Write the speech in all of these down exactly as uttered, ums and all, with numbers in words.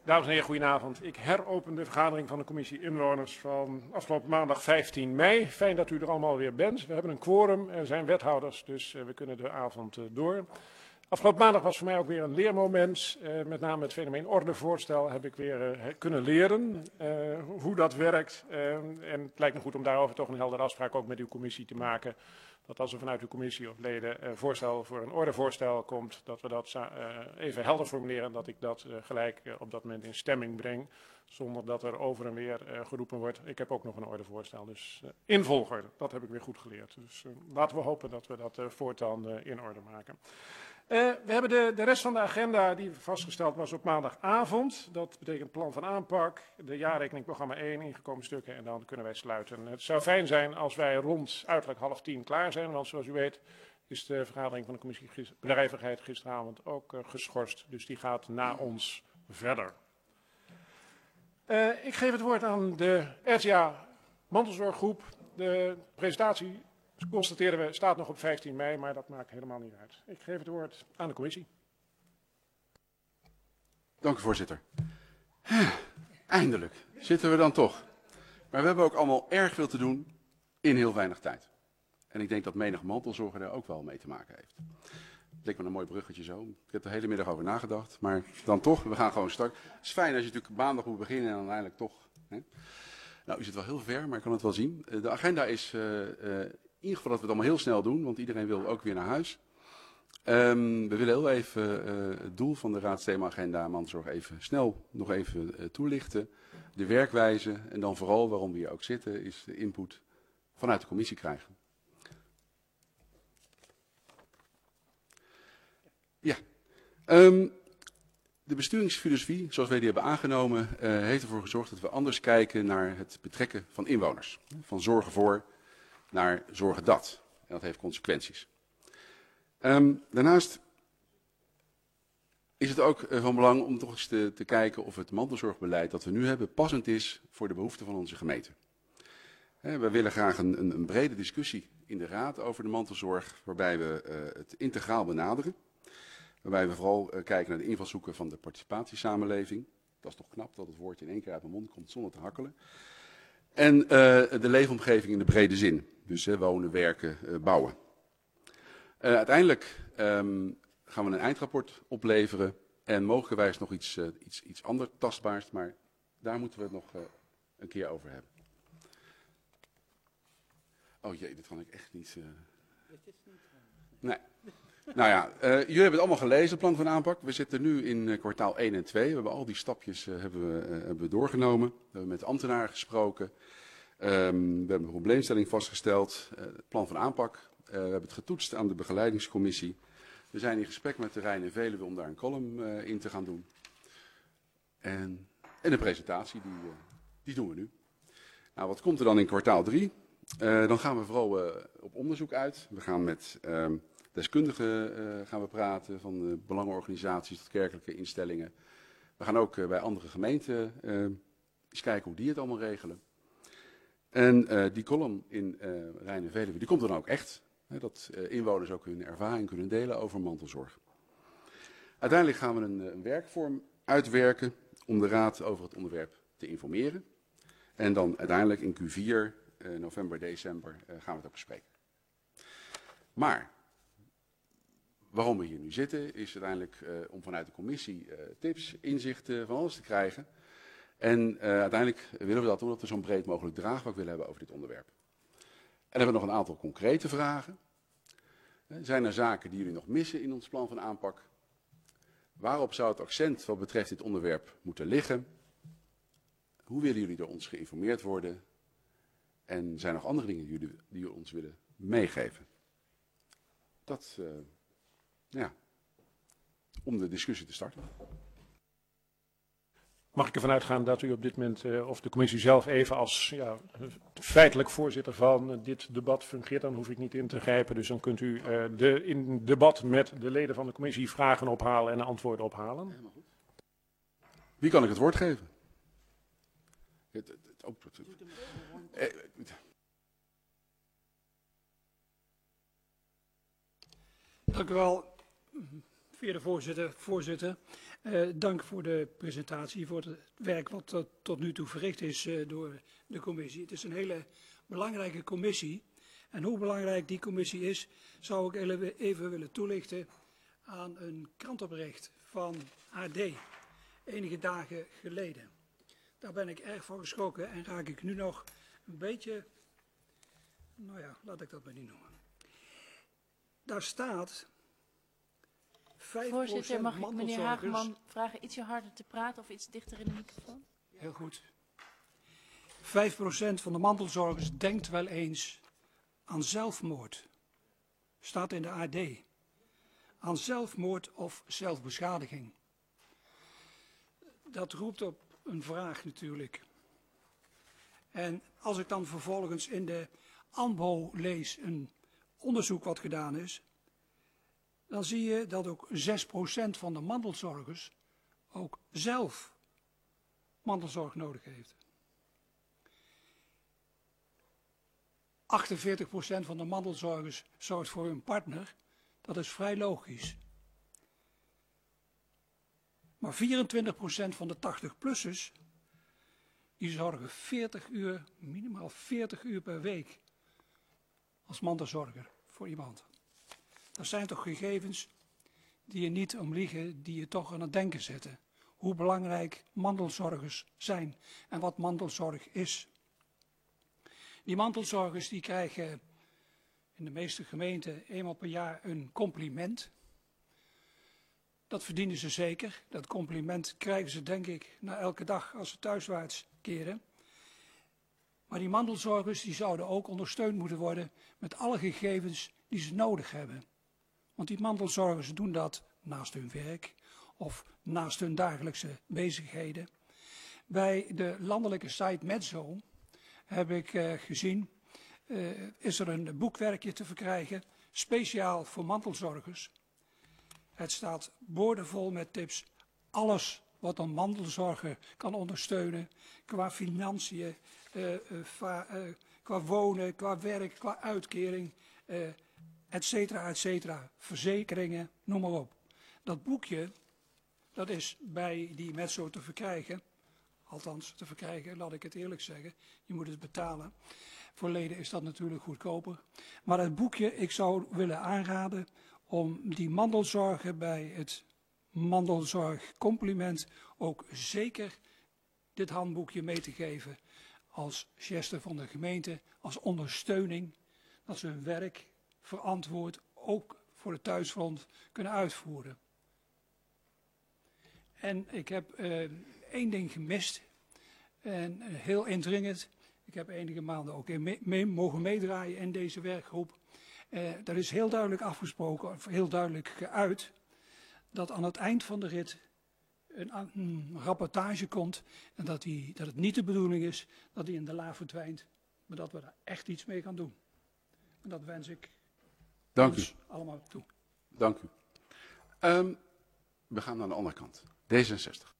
Dames en heren, goedenavond. Ik heropen de vergadering van de commissie Inwoners van afgelopen maandag vijftien mei. Fijn dat u er allemaal weer bent. We hebben een quorum, er zijn wethouders, dus uh, we kunnen de avond uh, door. Afgelopen maandag was voor mij ook weer een leermoment. Uh, met name het fenomeen ordevoorstel heb ik weer uh, kunnen leren uh, hoe dat werkt. Uh, en het lijkt me goed om daarover toch een heldere afspraak ook met uw commissie te maken. Dat als er vanuit uw commissie of leden uh, voorstel voor een ordevoorstel komt, dat we dat uh, even helder formuleren. Dat ik dat uh, gelijk uh, op dat moment in stemming breng. Zonder dat er over en weer uh, geroepen wordt. Ik heb ook nog een ordevoorstel. Dus uh, in volgorde. Dat heb ik weer goed geleerd. Dus uh, laten we hopen dat we dat uh, voortaan uh, in orde maken. Uh, we hebben de, de rest van de agenda die vastgesteld was op maandagavond. Dat betekent plan van aanpak, de jaarrekening programma één, ingekomen stukken en dan kunnen wij sluiten. Het zou fijn zijn als wij rond uiterlijk half tien klaar zijn, want zoals u weet is de vergadering van de commissie bedrijvigheid gisteravond ook uh, geschorst. Dus die gaat na ons verder. Uh, ik geef het woord aan de R T A mantelzorggroep. De presentatie, constateren we, staat nog op vijftien mei, maar dat maakt helemaal niet uit. Ik geef het woord aan de commissie. Dank u, voorzitter. Eindelijk zitten we dan toch. Maar we hebben ook allemaal erg veel te doen in heel weinig tijd. En ik denk dat menig mantelzorger daar ook wel mee te maken heeft. Het leek me een mooi bruggetje zo. Ik heb er de hele middag over nagedacht. Maar dan toch, we gaan gewoon starten. Het is fijn als je natuurlijk maandag moet beginnen en dan uiteindelijk toch. Hè. Nou, u zit wel heel ver, maar ik kan het wel zien. De agenda is uh, uh, in ieder geval dat we het allemaal heel snel doen, want iedereen wil ook weer naar huis. Um, we willen heel even uh, het doel van de raadsthema-agenda mantelzorg even snel nog even uh, toelichten. De werkwijze en dan vooral waarom we hier ook zitten is de input vanuit de commissie krijgen. Ja, um, de besturingsfilosofie, zoals wij die hebben aangenomen, uh, heeft ervoor gezorgd dat we anders kijken naar het betrekken van inwoners. Van zorgen voor naar zorgen dat. En dat heeft consequenties. Um, daarnaast is het ook uh, van belang om toch eens te, te kijken of het mantelzorgbeleid dat we nu hebben passend is voor de behoeften van onze gemeente. He, we willen graag een, een, een brede discussie in de raad over de mantelzorg, waarbij we uh, het integraal benaderen. Waarbij we vooral uh, kijken naar de invalshoeken van de participatiesamenleving. Dat is toch knap dat het woordje in één keer uit mijn mond komt zonder te hakkelen. En uh, de leefomgeving in de brede zin. Dus uh, wonen, werken, uh, bouwen. Uh, uiteindelijk um, gaan we een eindrapport opleveren. En mogelijkerwijs nog iets, uh, iets, iets anders tastbaars. Maar daar moeten we het nog uh, een keer over hebben. Oh jee, dit kan ik echt niet... Uh... Nee. Nou ja, uh, jullie hebben het allemaal gelezen, het plan van aanpak. We zitten nu in uh, kwartaal één en twee. We hebben al die stapjes uh, hebben we, uh, hebben we doorgenomen. We hebben met ambtenaren gesproken. Um, we hebben een probleemstelling vastgesteld. Uh, het plan van aanpak. Uh, we hebben het getoetst aan de begeleidingscommissie. We zijn in gesprek met de Rijn en Veluwe om daar een column uh, in te gaan doen. En, en de presentatie, die, uh, die doen we nu. Nou, wat komt er dan in kwartaal drie? Uh, dan gaan we vooral uh, op onderzoek uit. We gaan met... Uh, Deskundigen uh, gaan we praten, van de belangenorganisaties tot kerkelijke instellingen. We gaan ook uh, bij andere gemeenten uh, eens kijken hoe die het allemaal regelen. En uh, die column in uh, Rijn en Veluwe, die komt dan ook echt. Hè, dat uh, inwoners ook hun ervaring kunnen delen over mantelzorg. Uiteindelijk gaan we een, een werkvorm uitwerken om de raad over het onderwerp te informeren. En dan uiteindelijk in Q vier, uh, november, december, uh, gaan we het ook bespreken. Maar... waarom we hier nu zitten is uiteindelijk uh, om vanuit de commissie uh, tips, inzichten, van alles te krijgen. En uh, uiteindelijk willen we dat omdat we zo'n breed mogelijk draagvlak willen hebben over dit onderwerp. En hebben we nog een aantal concrete vragen. Uh, zijn er zaken die jullie nog missen in ons plan van aanpak? Waarop zou het accent wat betreft dit onderwerp moeten liggen? Hoe willen jullie door ons geïnformeerd worden? En zijn er nog andere dingen die jullie, die jullie ons willen meegeven? Dat... Uh, Ja, om de discussie te starten. Mag ik ervan uitgaan dat u op dit moment, uh, of de commissie zelf even als ja, feitelijk voorzitter van uh, dit debat fungeert, dan hoef ik niet in te grijpen. Dus dan kunt u uh, de, in debat met de leden van de commissie vragen ophalen en antwoorden ophalen. Helemaal goed. Wie kan ik het woord geven? Het, het, het, ook, het, het, het, Dank u wel. Geëerde voorzitter, voorzitter uh, dank voor de presentatie, voor het werk wat tot, tot nu toe verricht is uh, door de commissie. Het is een hele belangrijke commissie. En hoe belangrijk die commissie is, zou ik even willen toelichten aan een krantenbericht van A D, enige dagen geleden. Daar ben ik erg van geschrokken en raak ik nu nog een beetje, nou ja, laat ik dat maar niet noemen. Daar staat... Voorzitter, mag ik meneer Hageman vragen ietsje harder te praten of iets dichter in de microfoon? Heel goed. vijf procent van de mantelzorgers denkt wel eens aan zelfmoord. Staat in de A D. Aan zelfmoord of zelfbeschadiging. Dat roept op een vraag natuurlijk. En als ik dan vervolgens in de A N B O lees een onderzoek wat gedaan is, dan zie je dat ook zes procent van de mantelzorgers ook zelf mantelzorg nodig heeft. achtenveertig procent van de mantelzorgers zorgt voor hun partner, dat is vrij logisch. Maar vierentwintig procent van de tachtig-plussers, die zorgen veertig uur, minimaal veertig uur per week als mantelzorger voor iemand. Dat zijn toch gegevens die je niet om liegen, die je toch aan het denken zetten. Hoe belangrijk mantelzorgers zijn en wat mantelzorg is. Die mantelzorgers die krijgen in de meeste gemeenten eenmaal per jaar een compliment. Dat verdienen ze zeker. Dat compliment krijgen ze denk ik na elke dag als ze thuiswaarts keren. Maar die mantelzorgers die zouden ook ondersteund moeten worden met alle gegevens die ze nodig hebben. Want die mantelzorgers doen dat naast hun werk of naast hun dagelijkse bezigheden. Bij de landelijke site Metzo heb ik uh, gezien, uh, is er een boekwerkje te verkrijgen, speciaal voor mantelzorgers. Het staat boordevol met tips, alles wat een mantelzorger kan ondersteunen, qua financiën, uh, uh, va, uh, qua wonen, qua werk, qua uitkering, uh, et cetera, et cetera, verzekeringen, noem maar op. Dat boekje, dat is bij die Metzo te verkrijgen, althans te verkrijgen, laat ik het eerlijk zeggen, je moet het betalen. Voor leden is dat natuurlijk goedkoper. Maar het boekje, ik zou willen aanraden om die mantelzorger bij het mantelzorgcompliment ook zeker dit handboekje mee te geven als geste van de gemeente, als ondersteuning, dat ze hun werk verantwoord ook voor de thuisfront kunnen uitvoeren. En ik heb uh, één ding gemist, en uh, heel indringend. Ik heb enige maanden ook in mee, mee, mogen meedraaien in deze werkgroep. Uh, daar is heel duidelijk afgesproken, of heel duidelijk geuit, dat aan het eind van de rit een, een rapportage komt en dat, die, dat het niet de bedoeling is dat die in de la verdwijnt, maar dat we daar echt iets mee gaan doen. En dat wens ik Dank ons u. allemaal toe. Dank u. Um, we gaan naar de andere kant. D zesenzestig.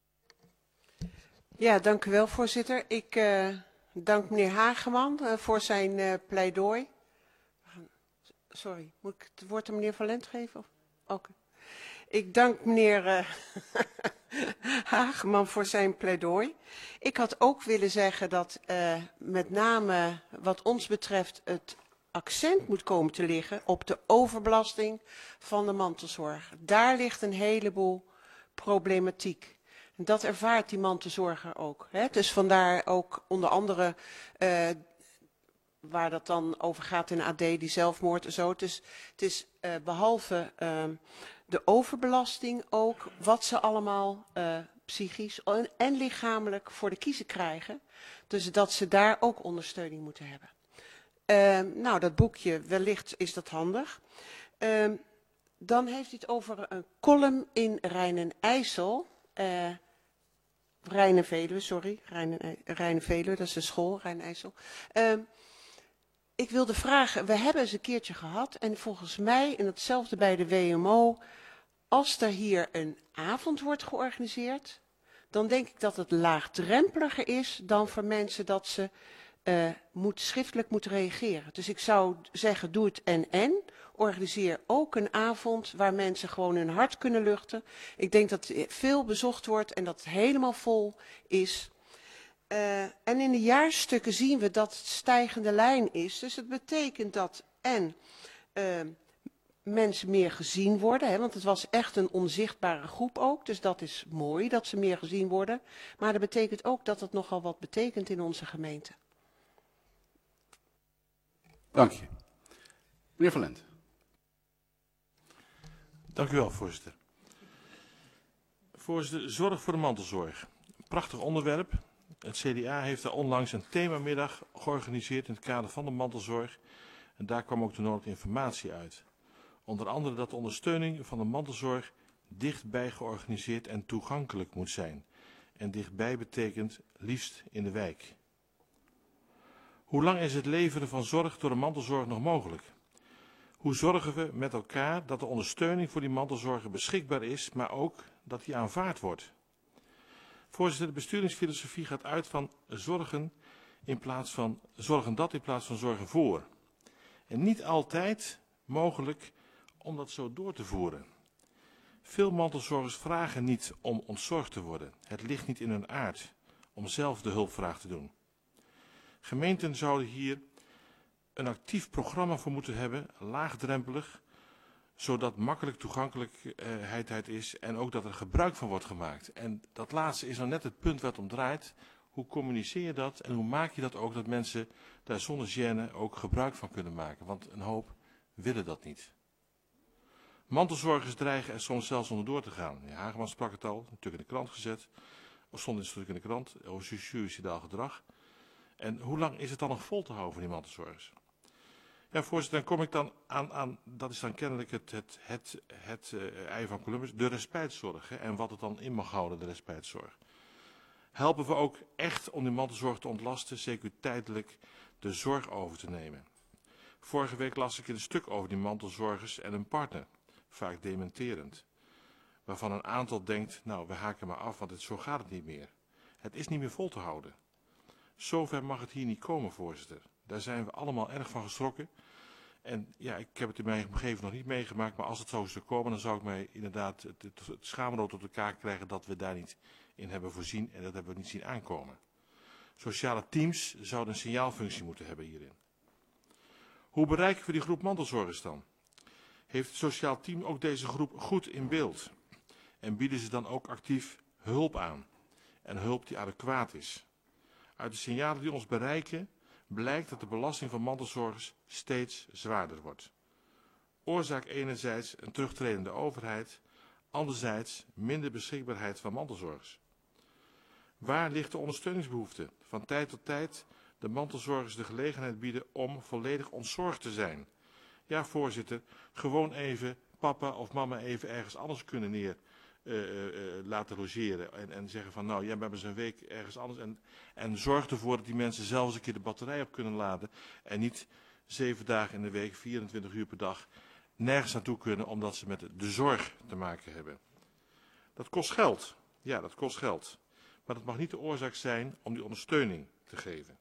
Ja, dank u wel, voorzitter. Ik uh, dank meneer Hageman uh, voor zijn uh, pleidooi. Sorry, moet ik het woord aan meneer Van Lent geven? Oké. Okay. Ik dank meneer uh, Hageman voor zijn pleidooi. Ik had ook willen zeggen dat uh, met name wat ons betreft het accent moet komen te liggen op de overbelasting van de mantelzorg. Daar ligt een heleboel problematiek. En dat ervaart die mantelzorger ook. Hè? Dus vandaar ook onder andere uh, waar dat dan over gaat in de A D, die zelfmoord en zo. Het is, het is uh, behalve uh, de overbelasting ook wat ze allemaal uh, psychisch en, en lichamelijk voor de kiezen krijgen. Dus dat ze daar ook ondersteuning moeten hebben. Uh, nou, dat boekje, wellicht is dat handig. Uh, dan heeft hij het over een column in Rijn en IJssel. Uh, Rijn en Veluwe, sorry. Rijn en, Rijn en Veluwe, dat is de school, Rijn en IJssel. Uh, ik wilde vragen, we hebben eens een keertje gehad. En volgens mij, en hetzelfde bij de W M O, als er hier een avond wordt georganiseerd, dan denk ik dat het laagdrempeliger is dan voor mensen dat ze uh, moet, schriftelijk moet reageren. Dus ik zou zeggen, doe het en-en. Organiseer ook een avond waar mensen gewoon hun hart kunnen luchten. Ik denk dat het veel bezocht wordt en dat het helemaal vol is. Uh, en in de jaarstukken zien we dat het stijgende lijn is. Dus het betekent dat en uh, mensen meer gezien worden. Hè, want het was echt een onzichtbare groep ook. Dus dat is mooi dat ze meer gezien worden. Maar dat betekent ook dat het nogal wat betekent in onze gemeente. Dank je. Meneer Van Lent. Dank u wel, voorzitter. Voorzitter, zorg voor de mantelzorg. Een prachtig onderwerp. Het C D A heeft daar onlangs een themamiddag georganiseerd in het kader van de mantelzorg. En daar kwam ook de nodige informatie uit. Onder andere dat de ondersteuning van de mantelzorg dichtbij georganiseerd en toegankelijk moet zijn. En dichtbij betekent liefst in de wijk. Hoe lang is het leveren van zorg door de mantelzorg nog mogelijk? Hoe zorgen we met elkaar dat de ondersteuning voor die mantelzorger beschikbaar is, maar ook dat die aanvaard wordt? Voorzitter, de besturingsfilosofie gaat uit van zorgen in plaats van zorgen dat in plaats van zorgen voor. En niet altijd mogelijk om dat zo door te voeren. Veel mantelzorgers vragen niet om ontzorgd te worden. Het ligt niet in hun aard om zelf de hulpvraag te doen. Gemeenten zouden hier een actief programma voor moeten hebben, laagdrempelig, zodat makkelijk toegankelijkheid is en ook dat er gebruik van wordt gemaakt. En dat laatste is nou net het punt waar het om draait. Hoe communiceer je dat en hoe maak je dat ook dat mensen daar zonder gêne ook gebruik van kunnen maken? Want een hoop willen dat niet. Mantelzorgers dreigen er soms zelfs onderdoor te gaan. Ja, Hageman sprak het al, natuurlijk in de krant gezet. Of stond het stuk in de krant, over suicidaal gedrag. En hoe lang is het dan nog vol te houden van die mantelzorgers? Ja, voorzitter, dan kom ik dan aan, aan dat is dan kennelijk het, het, het, het uh, ei van Columbus, de respijtzorg. Hè, en wat het dan in mag houden, de respijtzorg. Helpen we ook echt om die mantelzorg te ontlasten, zeker tijdelijk de zorg over te nemen. Vorige week las ik in een stuk over die mantelzorgers en hun partner, vaak dementerend. Waarvan een aantal denkt, nou we haken maar af, want het, zo gaat het niet meer. Het is niet meer vol te houden. Zover mag het hier niet komen, voorzitter. Daar zijn we allemaal erg van geschrokken. En ja, ik heb het in mijn omgeving nog niet meegemaakt, maar als het zo zou komen, dan zou ik mij inderdaad het, het, het schaamrood op de kaak krijgen dat we daar niet in hebben voorzien en dat hebben we niet zien aankomen. Sociale teams zouden een signaalfunctie moeten hebben hierin. Hoe bereiken we die groep mantelzorgers dan? Heeft het sociaal team ook deze groep goed in beeld? En bieden ze dan ook actief hulp aan? En hulp die adequaat is? Uit de signalen die ons bereiken blijkt dat de belasting van mantelzorgers steeds zwaarder wordt. Oorzaak enerzijds een terugtredende overheid, anderzijds minder beschikbaarheid van mantelzorgers. Waar ligt de ondersteuningsbehoefte? Van tijd tot tijd de mantelzorgers de gelegenheid bieden om volledig ontzorgd te zijn. Ja, voorzitter, gewoon even papa of mama even ergens anders kunnen neer uh, uh, uh, laten logeren. En, en zeggen van nou, jij bent eens een week ergens anders. En, en zorg ervoor dat die mensen zelfs een keer de batterij op kunnen laden. En niet zeven dagen in de week, vierentwintig uur per dag, nergens naartoe kunnen omdat ze met de zorg te maken hebben. Dat kost geld. Ja, dat kost geld. Maar dat mag niet de oorzaak zijn om die ondersteuning te geven.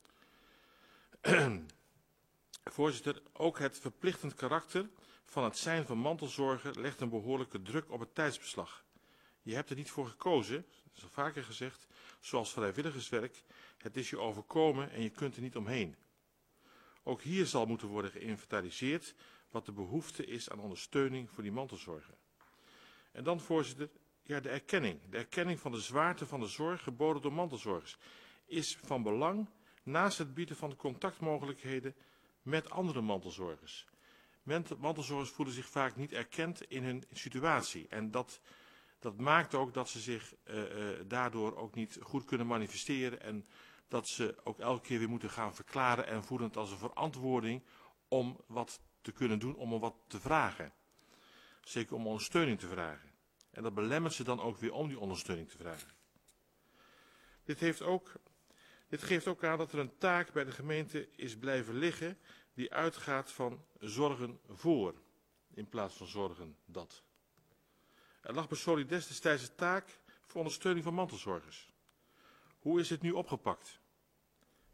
Voorzitter, ook het verplichtend karakter van het zijn van mantelzorger legt een behoorlijke druk op het tijdsbeslag. Je hebt er niet voor gekozen, dat is al vaker gezegd, zoals vrijwilligerswerk. Het is je overkomen en je kunt er niet omheen. Ook hier zal moeten worden geïnventariseerd wat de behoefte is aan ondersteuning voor die mantelzorger. En dan, voorzitter, ja, de erkenning. De erkenning van de zwaarte van de zorg geboden door mantelzorgers is van belang naast het bieden van de contactmogelijkheden met andere mantelzorgers. Mantelzorgers voelen zich vaak niet erkend in hun situatie. En dat, dat maakt ook dat ze zich uh, uh, daardoor ook niet goed kunnen manifesteren. En dat ze ook elke keer weer moeten gaan verklaren en voelen het als een verantwoording om wat te kunnen doen, om wat te vragen. Zeker om ondersteuning te vragen. En dat belemmert ze dan ook weer om die ondersteuning te vragen. Dit, heeft ook, dit geeft ook aan dat er een taak bij de gemeente is blijven liggen die uitgaat van zorgen voor, in plaats van zorgen dat. Er lag bij Solides destijds een taak voor ondersteuning van mantelzorgers. Hoe is het nu opgepakt?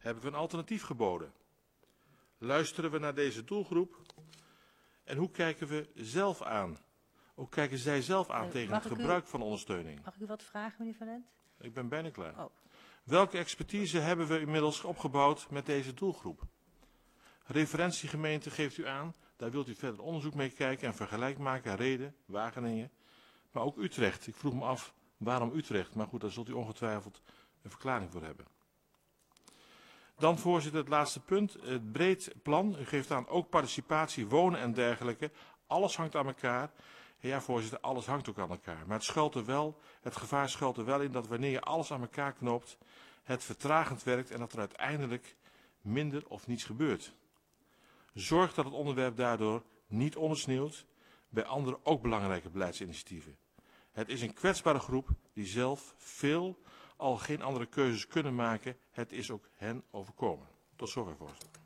Hebben we een alternatief geboden? Luisteren we naar deze doelgroep? En hoe kijken we zelf aan? Hoe kijken zij zelf aan Uh, tegen mag het ik u- gebruik van ondersteuning? Mag ik u wat vragen, meneer Van Lent? Ik ben bijna klaar. Oh. Welke expertise hebben we inmiddels opgebouwd met deze doelgroep? Referentiegemeente geeft u aan, daar wilt u verder onderzoek mee kijken en vergelijk maken. Reden, Wageningen, maar ook Utrecht. Ik vroeg me af, waarom Utrecht? Maar goed, daar zult u ongetwijfeld een verklaring voor hebben. Dan, voorzitter, het laatste punt. Het breed plan. U geeft aan ook participatie, wonen en dergelijke. Alles hangt aan elkaar. Ja, voorzitter, alles hangt ook aan elkaar. Maar het schuilt er wel, het gevaar schuilt er wel in dat wanneer je alles aan elkaar knoopt, het vertragend werkt en dat er uiteindelijk minder of niets gebeurt. Zorg dat het onderwerp daardoor niet ondersneeuwt bij andere ook belangrijke beleidsinitiatieven. Het is een kwetsbare groep die zelf veel al geen andere keuzes kunnen maken. Het is ook hen overkomen. Tot zover, voorzitter.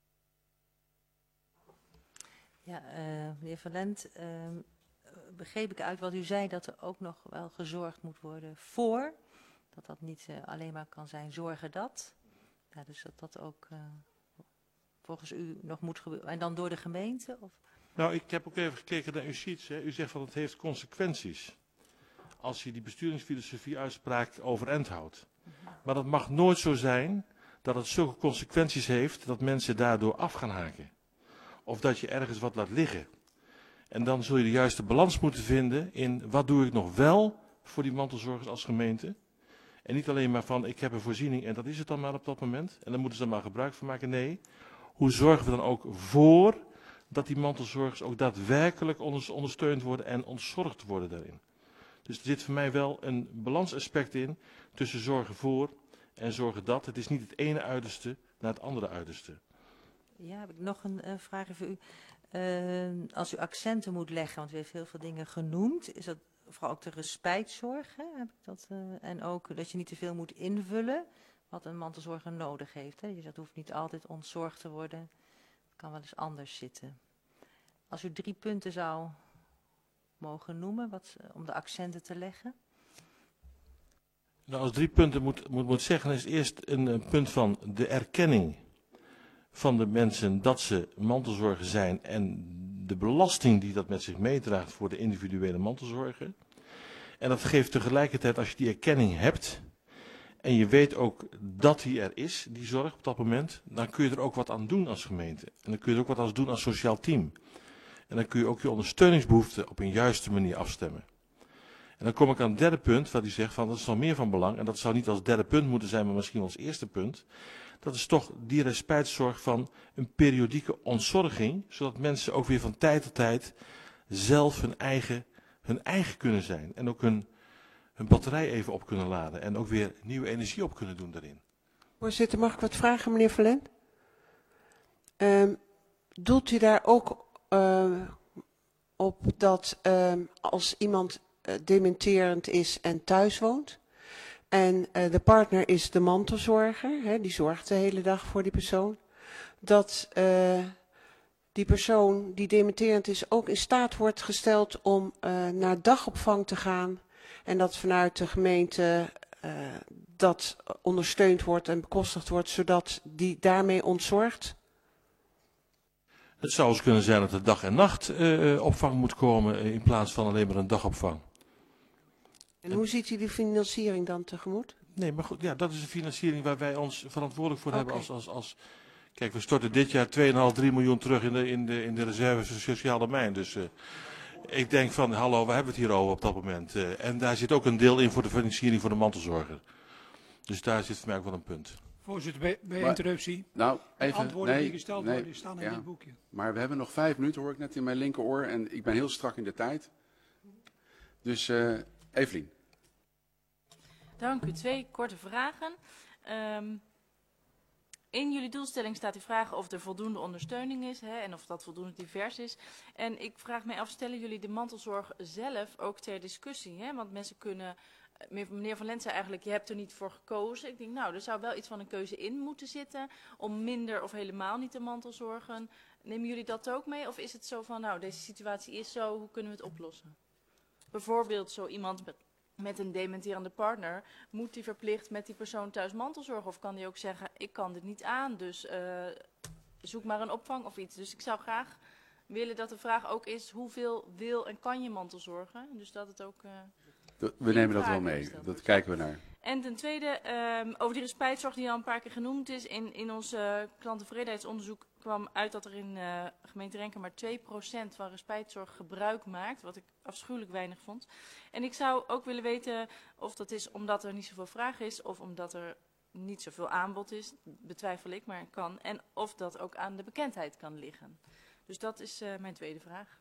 Ja, uh, meneer Van Lent, uh, begreep ik uit wat u zei dat er ook nog wel gezorgd moet worden voor. Dat dat niet uh, alleen maar kan zijn zorgen dat. Ja, dus dat dat ook uh, volgens u nog moet gebeuren. En dan door de gemeente? Of? Nou, ik heb ook even gekeken naar uw sheets. Hè. U zegt van het heeft consequenties. Als je die besturingsfilosofie uitspraak overeind houdt. Maar dat mag nooit zo zijn dat het zulke consequenties heeft dat mensen daardoor af gaan haken. Of dat je ergens wat laat liggen. En dan zul je de juiste balans moeten vinden in wat doe ik nog wel voor die mantelzorgers als gemeente. En niet alleen maar van ik heb een voorziening en dat is het dan maar op dat moment. En dan moeten ze er maar gebruik van maken. Nee, hoe zorgen we dan ook voor dat die mantelzorgers ook daadwerkelijk ondersteund worden en ontzorgd worden daarin. Dus er zit voor mij wel een balansaspect in tussen zorgen voor en zorgen dat. Het is niet het ene uiterste naar het andere uiterste. Ja, heb ik nog een uh, vraag voor u. Uh, als u accenten moet leggen, want u heeft heel veel dingen genoemd, is dat vooral ook de respijtzorg, hè? Heb ik dat, uh, en ook dat je niet te veel moet invullen wat een mantelzorger nodig heeft. Hè? Dus dat hoeft niet altijd ontzorgd te worden, het kan wel eens anders zitten. Als u drie punten zou mogen noemen, wat, om de accenten te leggen? Nou, als drie punten moet, moet, moet zeggen, is eerst een, een punt van de erkenning van de mensen dat ze mantelzorger zijn en de belasting die dat met zich meedraagt voor de individuele mantelzorger. En dat geeft tegelijkertijd, als je die erkenning hebt en je weet ook dat die er is, die zorg op dat moment, dan kun je er ook wat aan doen als gemeente. En dan kun je er ook wat aan doen als sociaal team. En dan kun je ook je ondersteuningsbehoeften op een juiste manier afstemmen. En dan kom ik aan het derde punt, wat u zegt van dat is nog meer van belang. En dat zou niet als derde punt moeten zijn, maar misschien als eerste punt. Dat is toch die respijtzorg van een periodieke ontzorging, zodat mensen ook weer van tijd tot tijd zelf hun eigen, hun eigen kunnen zijn. En ook hun, hun batterij even op kunnen laden. En ook weer nieuwe energie op kunnen doen daarin. Voorzitter, mag ik wat vragen, meneer Verlent? Um, doelt u daar ook uh, op dat um, als iemand uh, dementerend is en thuis woont, en uh, de partner is de mantelzorger, hè, die zorgt de hele dag voor die persoon, dat uh, die persoon die dementerend is ook in staat wordt gesteld om uh, naar dagopvang te gaan en dat vanuit de gemeente uh, dat ondersteund wordt en bekostigd wordt, zodat die daarmee ontzorgt? Het zou eens kunnen zijn dat er dag en nacht uh, opvang moet komen uh, in plaats van alleen maar een dagopvang. En hoe ziet u die financiering dan tegemoet? Nee, maar goed, ja, dat is een financiering waar wij ons verantwoordelijk voor Okay. hebben als, als, als... Kijk, we storten dit jaar twee komma vijf, drie miljoen terug in de, in de, in de reserve sociaal domein. Dus uh, ik denk van, hallo, waar hebben we het hier over op dat moment? Uh, en daar zit ook een deel in voor de financiering voor de mantelzorger. Dus daar zit voor mij ook wel een punt. Voorzitter, bij, bij Maar, interruptie. Nou, even, De antwoorden nee, die gesteld nee, worden, die staan in ja, dit boekje. Maar we hebben nog vijf minuten, hoor ik net in mijn linkeroor. En ik ben heel strak in de tijd. Dus, uh, Evelien. Dank u. Twee korte vragen. Um, in jullie doelstelling staat die vraag of er voldoende ondersteuning is, hè, en of dat voldoende divers is. En ik vraag mij af, stellen jullie de mantelzorg zelf ook ter discussie? Hè? Want mensen kunnen, meneer Van Lent zei eigenlijk, je hebt er niet voor gekozen. Ik denk, nou, er zou wel iets van een keuze in moeten zitten om minder of helemaal niet te mantelzorgen. Nemen jullie dat ook mee? Of is het zo van, nou, deze situatie is zo, hoe kunnen we het oplossen? Bijvoorbeeld zo iemand met met een dementerende partner, moet die verplicht met die persoon thuis mantelzorgen? Of kan die ook zeggen, ik kan dit niet aan, dus uh, zoek maar een opvang of iets. Dus ik zou graag willen dat de vraag ook is, hoeveel wil en kan je mantelzorgen? Dus dat het ook... Uh, we nemen dat wel mee, dat kijken we naar. En ten tweede, um, over die respijtzorg die al een paar keer genoemd is. In, in ons uh, klanttevredenheidsonderzoek kwam uit dat er in uh, gemeente Renkum maar twee procent van respijtzorg gebruik maakt. Wat ik afschuwelijk weinig vond. En ik zou ook willen weten of dat is omdat er niet zoveel vraag is of omdat er niet zoveel aanbod is. Betwijfel ik, maar het kan. En of dat ook aan de bekendheid kan liggen. Dus dat is uh, mijn tweede vraag.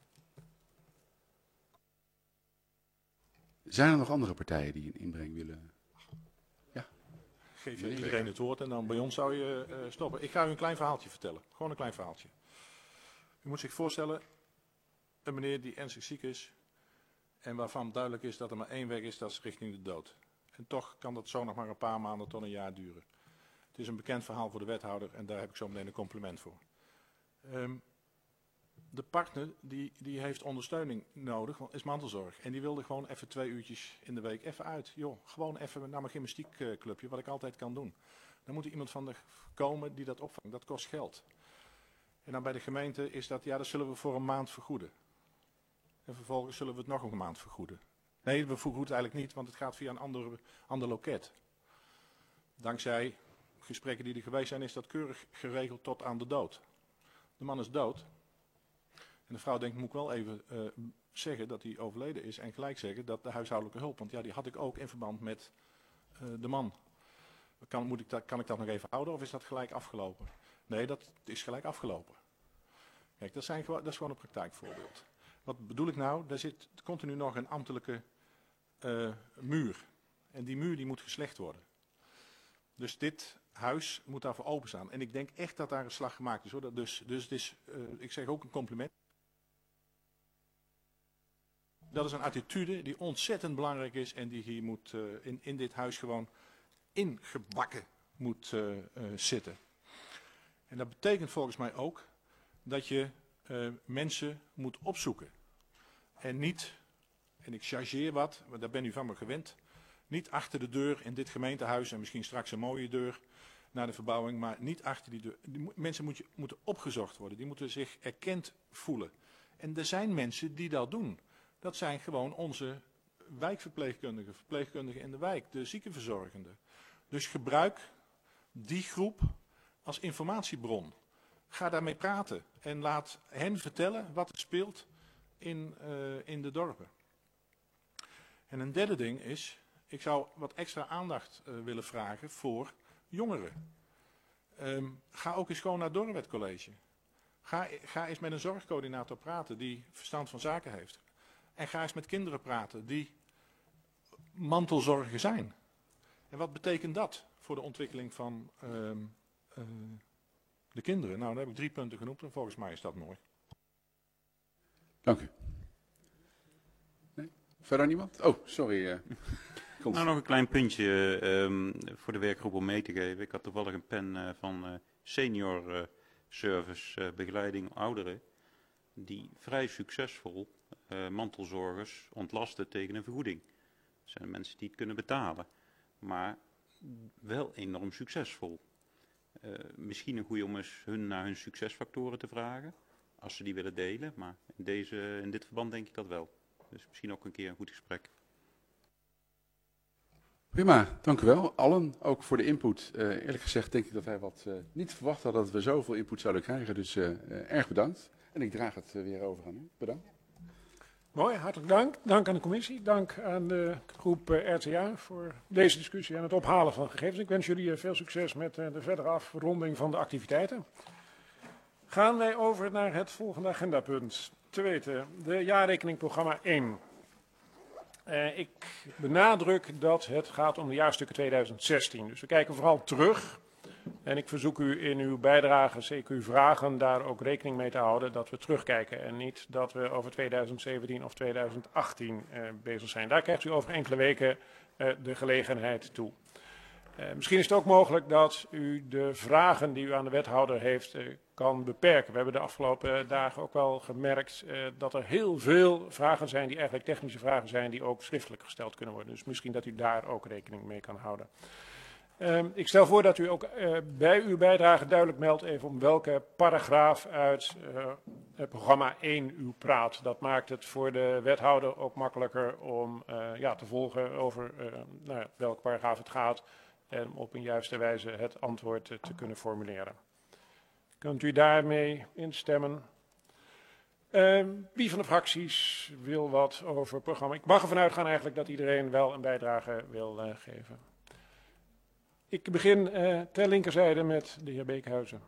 Zijn er nog andere partijen die een inbreng willen? Ja. Geef je iedereen het woord en dan bij ons zou je uh, stoppen. Ik ga u een klein verhaaltje vertellen. Gewoon een klein verhaaltje. U moet zich voorstellen, een meneer die ernstig ziek is en waarvan duidelijk is dat er maar één weg is, dat is richting de dood. En toch kan dat zo nog maar een paar maanden tot een jaar duren. Het is een bekend verhaal voor de wethouder en daar heb ik zo meteen een compliment voor. Um, De partner die, die heeft ondersteuning nodig, is mantelzorg. En die wilde gewoon even twee uurtjes in de week even uit. Joh, gewoon even naar mijn gymnastiekclubje, wat ik altijd kan doen. Dan moet er iemand van de komen die dat opvangt. Dat kost geld. En dan bij de gemeente is dat, ja, dat zullen we voor een maand vergoeden. En vervolgens zullen we het nog een maand vergoeden. Nee, we vergoeden het eigenlijk niet, want het gaat via een ander, ander loket. Dankzij gesprekken die er geweest zijn, is dat keurig geregeld tot aan de dood. De man is dood. En de vrouw denkt, moet ik wel even uh, zeggen dat hij overleden is en gelijk zeggen dat de huishoudelijke hulp, want ja, die had ik ook in verband met uh, de man. Kan, moet ik dat, kan ik dat nog even houden of is dat gelijk afgelopen? Nee, dat is gelijk afgelopen. Kijk, dat, zijn, dat is gewoon een praktijkvoorbeeld. Wat bedoel ik nou? Daar zit continu nog een ambtelijke uh, muur. En die muur die moet geslecht worden. Dus dit huis moet daarvoor openstaan. En ik denk echt dat daar een slag gemaakt is. Hoor. Dat dus, dus het is, uh, ik zeg ook een compliment. Dat is een attitude die ontzettend belangrijk is en die hier moet, uh, in, in dit huis gewoon ingebakken moet uh, uh, zitten. En dat betekent volgens mij ook dat je uh, mensen moet opzoeken. En niet, en ik chargeer wat, maar daar ben u van me gewend, niet achter de deur in dit gemeentehuis en misschien straks een mooie deur naar de verbouwing, maar niet achter die deur. Die mensen moet je, moeten opgezocht worden, die moeten zich erkend voelen. En er zijn mensen die dat doen. Dat zijn gewoon onze wijkverpleegkundigen, verpleegkundigen in de wijk, de ziekenverzorgenden. Dus gebruik die groep als informatiebron. Ga daarmee praten en laat hen vertellen wat er speelt in, uh, in de dorpen. En een derde ding is, ik zou wat extra aandacht uh, willen vragen voor jongeren. Um, ga ook eens gewoon naar het Dorrewet College. Ga, ga eens met een zorgcoördinator praten die verstand van zaken heeft. En ga eens met kinderen praten die mantelzorger zijn. En wat betekent dat voor de ontwikkeling van uh, uh, de kinderen? Nou, daar heb ik drie punten genoemd en volgens mij is dat mooi. Dank u. Nee? Verder niemand? Oh, sorry. Uh, nou, nog een klein puntje um, voor de werkgroep om mee te geven. Ik had toevallig een pen uh, van uh, senior uh, service uh, begeleiding ouderen. Die vrij succesvol uh, mantelzorgers ontlasten tegen een vergoeding. Dat zijn de mensen die het kunnen betalen. Maar wel enorm succesvol. Uh, misschien een goede om eens hun naar hun succesfactoren te vragen. Als ze die willen delen. Maar in, deze, in dit verband denk ik dat wel. Dus misschien ook een keer een goed gesprek. Prima, dank u wel. Allen, ook voor de input. Uh, eerlijk gezegd denk ik dat wij wat uh, niet verwacht hadden dat we zoveel input zouden krijgen. Dus uh, uh, erg bedankt. En ik draag het uh, weer over aan u. Bedankt. Mooi, hartelijk dank. Dank aan de commissie. Dank aan de groep uh, R T A voor deze discussie en het ophalen van gegevens. Ik wens jullie uh, veel succes met uh, de verdere afronding van de activiteiten. Gaan wij over naar het volgende agendapunt. Te weten, de jaarrekening programma één. Uh, ik benadruk dat het gaat om de jaarstukken tweeduizend zestien. Dus we kijken vooral terug. En ik verzoek u in uw bijdrage, zeker uw vragen, daar ook rekening mee te houden dat we terugkijken. En niet dat we over tweeduizend zeventien of tweeduizend achttien uh, bezig zijn. Daar krijgt u over enkele weken uh, de gelegenheid toe. Uh, misschien is het ook mogelijk dat u de vragen die u aan de wethouder heeft uh, kan beperken. We hebben de afgelopen dagen ook wel gemerkt uh, dat er heel veel vragen zijn die eigenlijk technische vragen zijn die ook schriftelijk gesteld kunnen worden. Dus misschien dat u daar ook rekening mee kan houden. Uh, ik stel voor dat u ook uh, bij uw bijdrage duidelijk meldt even om welke paragraaf uit uh, het programma één u praat. Dat maakt het voor de wethouder ook makkelijker om uh, ja, te volgen over uh, nou ja, welke paragraaf het gaat en op een juiste wijze het antwoord uh, te kunnen formuleren. Kunt u daarmee instemmen? Uh, wie van de fracties wil wat over het programma? Ik mag ervan uitgaan eigenlijk dat iedereen wel een bijdrage wil uh, geven. Ik begin uh, ter linkerzijde met de heer Beekhuizen.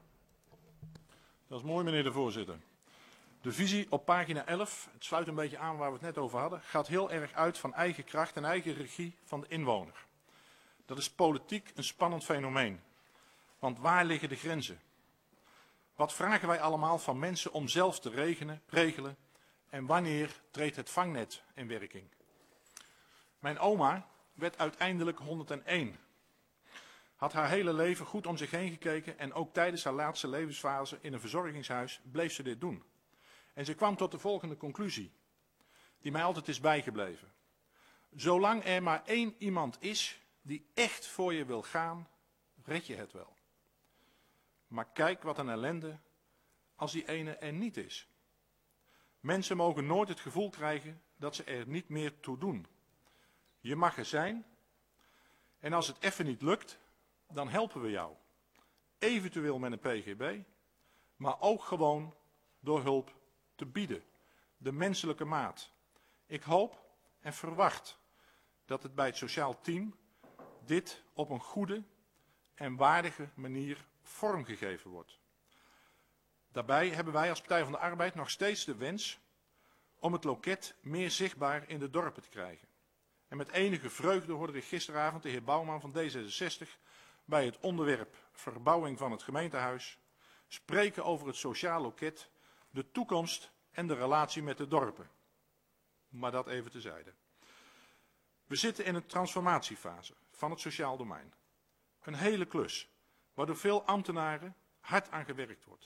Dat is mooi, meneer de voorzitter. De visie op pagina elf, het sluit een beetje aan waar we het net over hadden, gaat heel erg uit van eigen kracht en eigen regie van de inwoner. Dat is politiek een spannend fenomeen. Want waar liggen de grenzen? Wat vragen wij allemaal van mensen om zelf te regelen, regelen en wanneer treedt het vangnet in werking? Mijn oma werd uiteindelijk honderdéén. Had haar hele leven goed om zich heen gekeken en ook tijdens haar laatste levensfase in een verzorgingshuis bleef ze dit doen. En ze kwam tot de volgende conclusie, die mij altijd is bijgebleven. Zolang er maar één iemand is die echt voor je wil gaan, red je het wel. Maar kijk wat een ellende als die ene er niet is. Mensen mogen nooit het gevoel krijgen dat ze er niet meer toe doen. Je mag er zijn en als het even niet lukt, dan helpen we jou. Eventueel met een P G B, maar ook gewoon door hulp te bieden. De menselijke maat. Ik hoop en verwacht dat het bij het sociaal team dit op een goede en waardige manier vormgegeven wordt. Daarbij hebben wij als Partij van de Arbeid nog steeds de wens om het loket meer zichtbaar in de dorpen te krijgen. En met enige vreugde hoorde ik gisteravond de heer Bouwman van D zesenzestig bij het onderwerp verbouwing van het gemeentehuis spreken over het sociaal loket, de toekomst en de relatie met de dorpen. Maar dat even tezijde. We zitten in een transformatiefase van het sociaal domein. Een hele klus, waar door veel ambtenaren hard aan gewerkt wordt.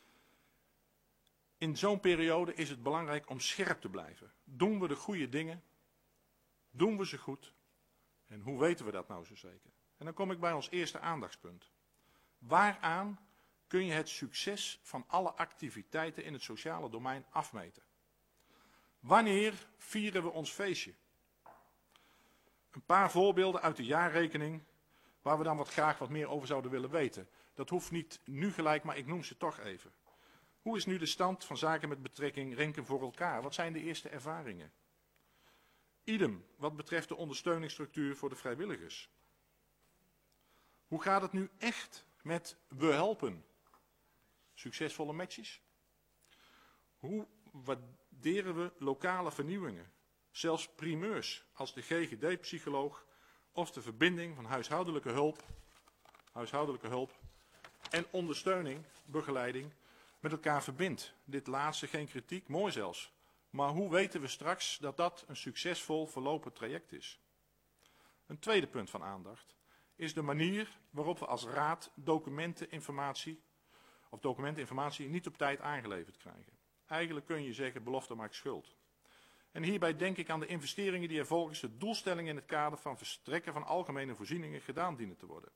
In zo'n periode is het belangrijk om scherp te blijven. Doen we de goede dingen? Doen we ze goed? En hoe weten we dat nou zo zeker? En dan kom ik bij ons eerste aandachtspunt. Waaraan kun je het succes van alle activiteiten in het sociale domein afmeten? Wanneer vieren we ons feestje? Een paar voorbeelden uit de jaarrekening waar we dan wat graag wat meer over zouden willen weten. Dat hoeft niet nu gelijk, maar ik noem ze toch even. Hoe is nu de stand van zaken met betrekking renken voor elkaar? Wat zijn de eerste ervaringen? Idem, wat betreft de ondersteuningsstructuur voor de vrijwilligers. Hoe gaat het nu echt met we helpen? Succesvolle matches? Hoe waarderen we lokale vernieuwingen? Zelfs primeurs als de G G D-psycholoog of de verbinding van huishoudelijke hulp, huishoudelijke hulp en ondersteuning, begeleiding met elkaar verbindt. Dit laatste geen kritiek, mooi zelfs. Maar hoe weten we straks dat dat een succesvol verlopen traject is? Een tweede punt van aandacht is de manier waarop we als raad documenteninformatie of documenteninformatie niet op tijd aangeleverd krijgen. Eigenlijk kun je zeggen belofte maakt schuld. En hierbij denk ik aan de investeringen die er volgens de doelstelling in het kader van verstrekken van algemene voorzieningen gedaan dienen te worden.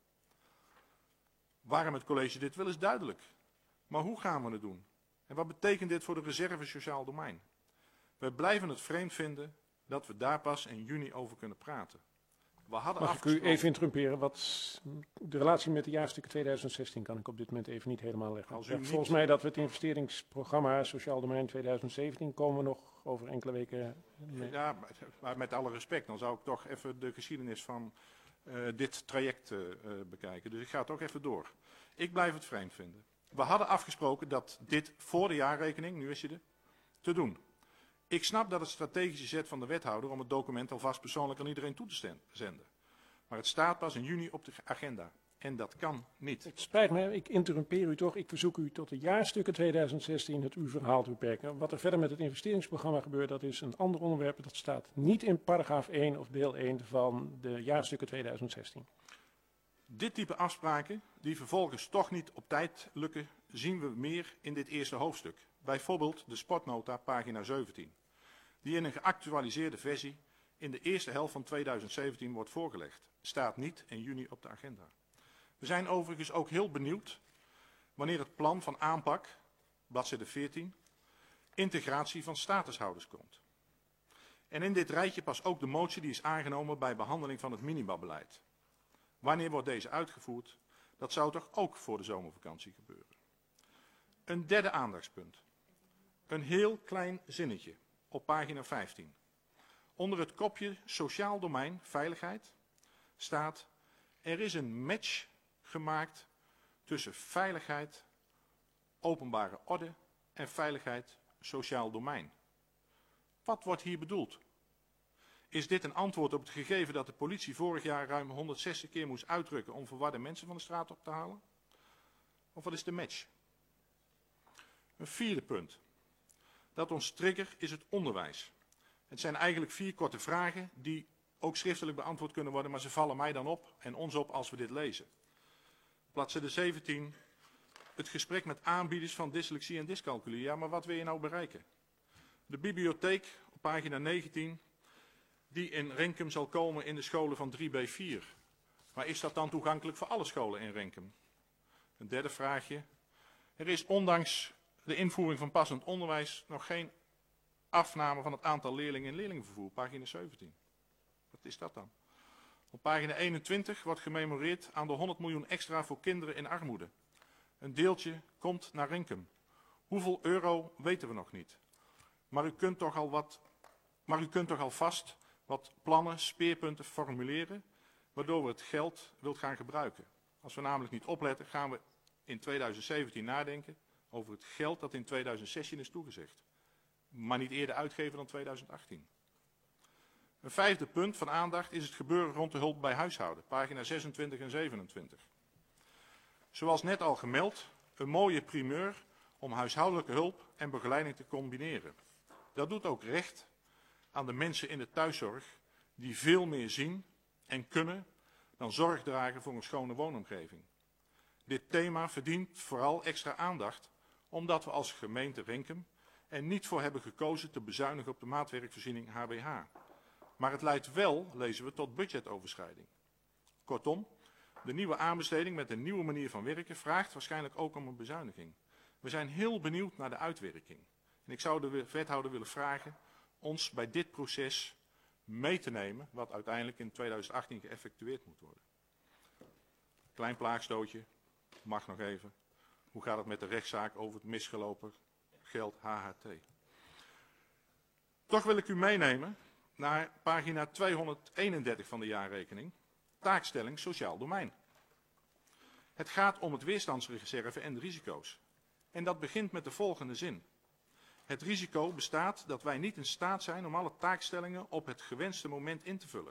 Waarom het college dit wil is duidelijk. Maar hoe gaan we het doen? En wat betekent dit voor de reserve sociaal domein? We blijven het vreemd vinden dat we daar pas in juni over kunnen praten. We hadden Mag ik u even interrumperen? Wat de relatie met de jaarstukken tweeduizend zestien kan ik op dit moment even niet helemaal leggen. Als u niet... Volgens mij dat we het investeringsprogramma Sociaal Domein tweeduizend zeventien komen we nog over enkele weken mee. Ja, maar met alle respect, dan zou ik toch even de geschiedenis van uh, dit traject uh, bekijken. Dus ik ga het ook even door. Ik blijf het vreemd vinden. We hadden afgesproken dat dit voor de jaarrekening, nu is je er, te doen. Ik snap dat het strategische zet van de wethouder om het document alvast persoonlijk aan iedereen toe te zenden. Maar het staat pas in juni op de agenda. En dat kan niet. Het spijt me, ik interrumpeer u toch. Ik verzoek u tot de jaarstukken tweeduizend zestien het uw verhaal te beperken. Wat er verder met het investeringsprogramma gebeurt, dat is een ander onderwerp. Dat staat niet in paragraaf één of deel één van de jaarstukken tweeduizend zestien. Dit type afspraken, die vervolgens toch niet op tijd lukken, zien we meer in dit eerste hoofdstuk. Bijvoorbeeld de sportnota, pagina zeventien, die in een geactualiseerde versie in de eerste helft van tweeduizend zeventien wordt voorgelegd. Staat niet in juni op de agenda. We zijn overigens ook heel benieuwd wanneer het plan van aanpak, bladzijde veertien, integratie van statushouders komt. En in dit rijtje past ook de motie die is aangenomen bij behandeling van het minimabeleid. Wanneer wordt deze uitgevoerd? Dat zou toch ook voor de zomervakantie gebeuren. Een derde aandachtspunt. Een heel klein zinnetje op pagina vijftien. Onder het kopje sociaal domein veiligheid staat: er is een match gemaakt tussen veiligheid, openbare orde en veiligheid sociaal domein. Wat wordt hier bedoeld? Is dit een antwoord op het gegeven dat de politie vorig jaar ruim honderdzestig keer moest uitrukken om verwarde mensen van de straat op te halen? Of wat is de match? Een vierde punt. Dat ons trigger is het onderwijs. Het zijn eigenlijk vier korte vragen die ook schriftelijk beantwoord kunnen worden, maar ze vallen mij dan op en ons op als we dit lezen. Bladzijde zeventien. Het gesprek met aanbieders van dyslexie en dyscalculie. Ja, maar wat wil je nou bereiken? De bibliotheek op pagina negentien, die in Renkum zal komen in de scholen van drie B vier. Maar is dat dan toegankelijk voor alle scholen in Renkum? Een derde vraagje. Er is ondanks de invoering van passend onderwijs nog geen afname van het aantal leerlingen in leerlingenvervoer, pagina zeventien. Wat is dat dan? Op pagina eenentwintig wordt gememoreerd aan de honderd miljoen extra voor kinderen in armoede. Een deeltje komt naar Renkum. Hoeveel euro weten we nog niet. Maar u kunt toch al wat, maar u kunt toch alvast wat plannen, speerpunten formuleren, waardoor we het geld wilt gaan gebruiken. Als we namelijk niet opletten, gaan we in tweeduizend zeventien nadenken over het geld dat in tweeduizend zestien is toegezegd. Maar niet eerder uitgeven dan tweeduizend achttien. Een vijfde punt van aandacht is het gebeuren rond de hulp bij huishouden, pagina zesentwintig en zevenentwintig. Zoals net al gemeld, een mooie primeur om huishoudelijke hulp en begeleiding te combineren. Dat doet ook recht aan de mensen in de thuiszorg die veel meer zien en kunnen dan zorg dragen voor een schone woonomgeving. Dit thema verdient vooral extra aandacht omdat we als gemeente Renkum er niet voor hebben gekozen te bezuinigen op de maatwerkvoorziening H B H. Maar het leidt wel, lezen we, tot budgetoverschrijding. Kortom, de nieuwe aanbesteding met een nieuwe manier van werken vraagt waarschijnlijk ook om een bezuiniging. We zijn heel benieuwd naar de uitwerking. En ik zou de wethouder willen vragen ons bij dit proces mee te nemen, wat uiteindelijk in tweeduizend achttien geëffectueerd moet worden. Klein plaagstootje, mag nog even. Hoe gaat het met de rechtszaak over het misgelopen geld H H T? Toch wil ik u meenemen naar pagina tweehonderdeenendertig van de jaarrekening, taakstelling sociaal domein. Het gaat om het weerstandsreserve en de risico's. En dat begint met de volgende zin. Het risico bestaat dat wij niet in staat zijn om alle taakstellingen op het gewenste moment in te vullen.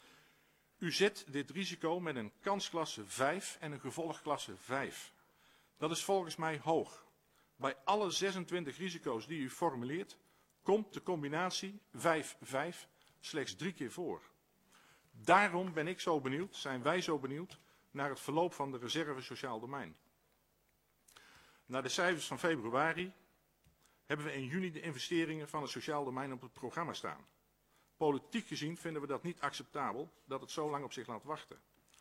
U zet dit risico met een kansklasse vijf en een gevolgklasse vijf. Dat is volgens mij hoog. Bij alle zesentwintig risico's die u formuleert, komt de combinatie vijf vijf slechts drie keer voor. Daarom ben ik zo benieuwd, zijn wij zo benieuwd, naar het verloop van de reserve sociaal domein. Naar de cijfers van februari hebben we in juni de investeringen van het sociaal domein op het programma staan. Politiek gezien vinden we dat niet acceptabel dat het zo lang op zich laat wachten.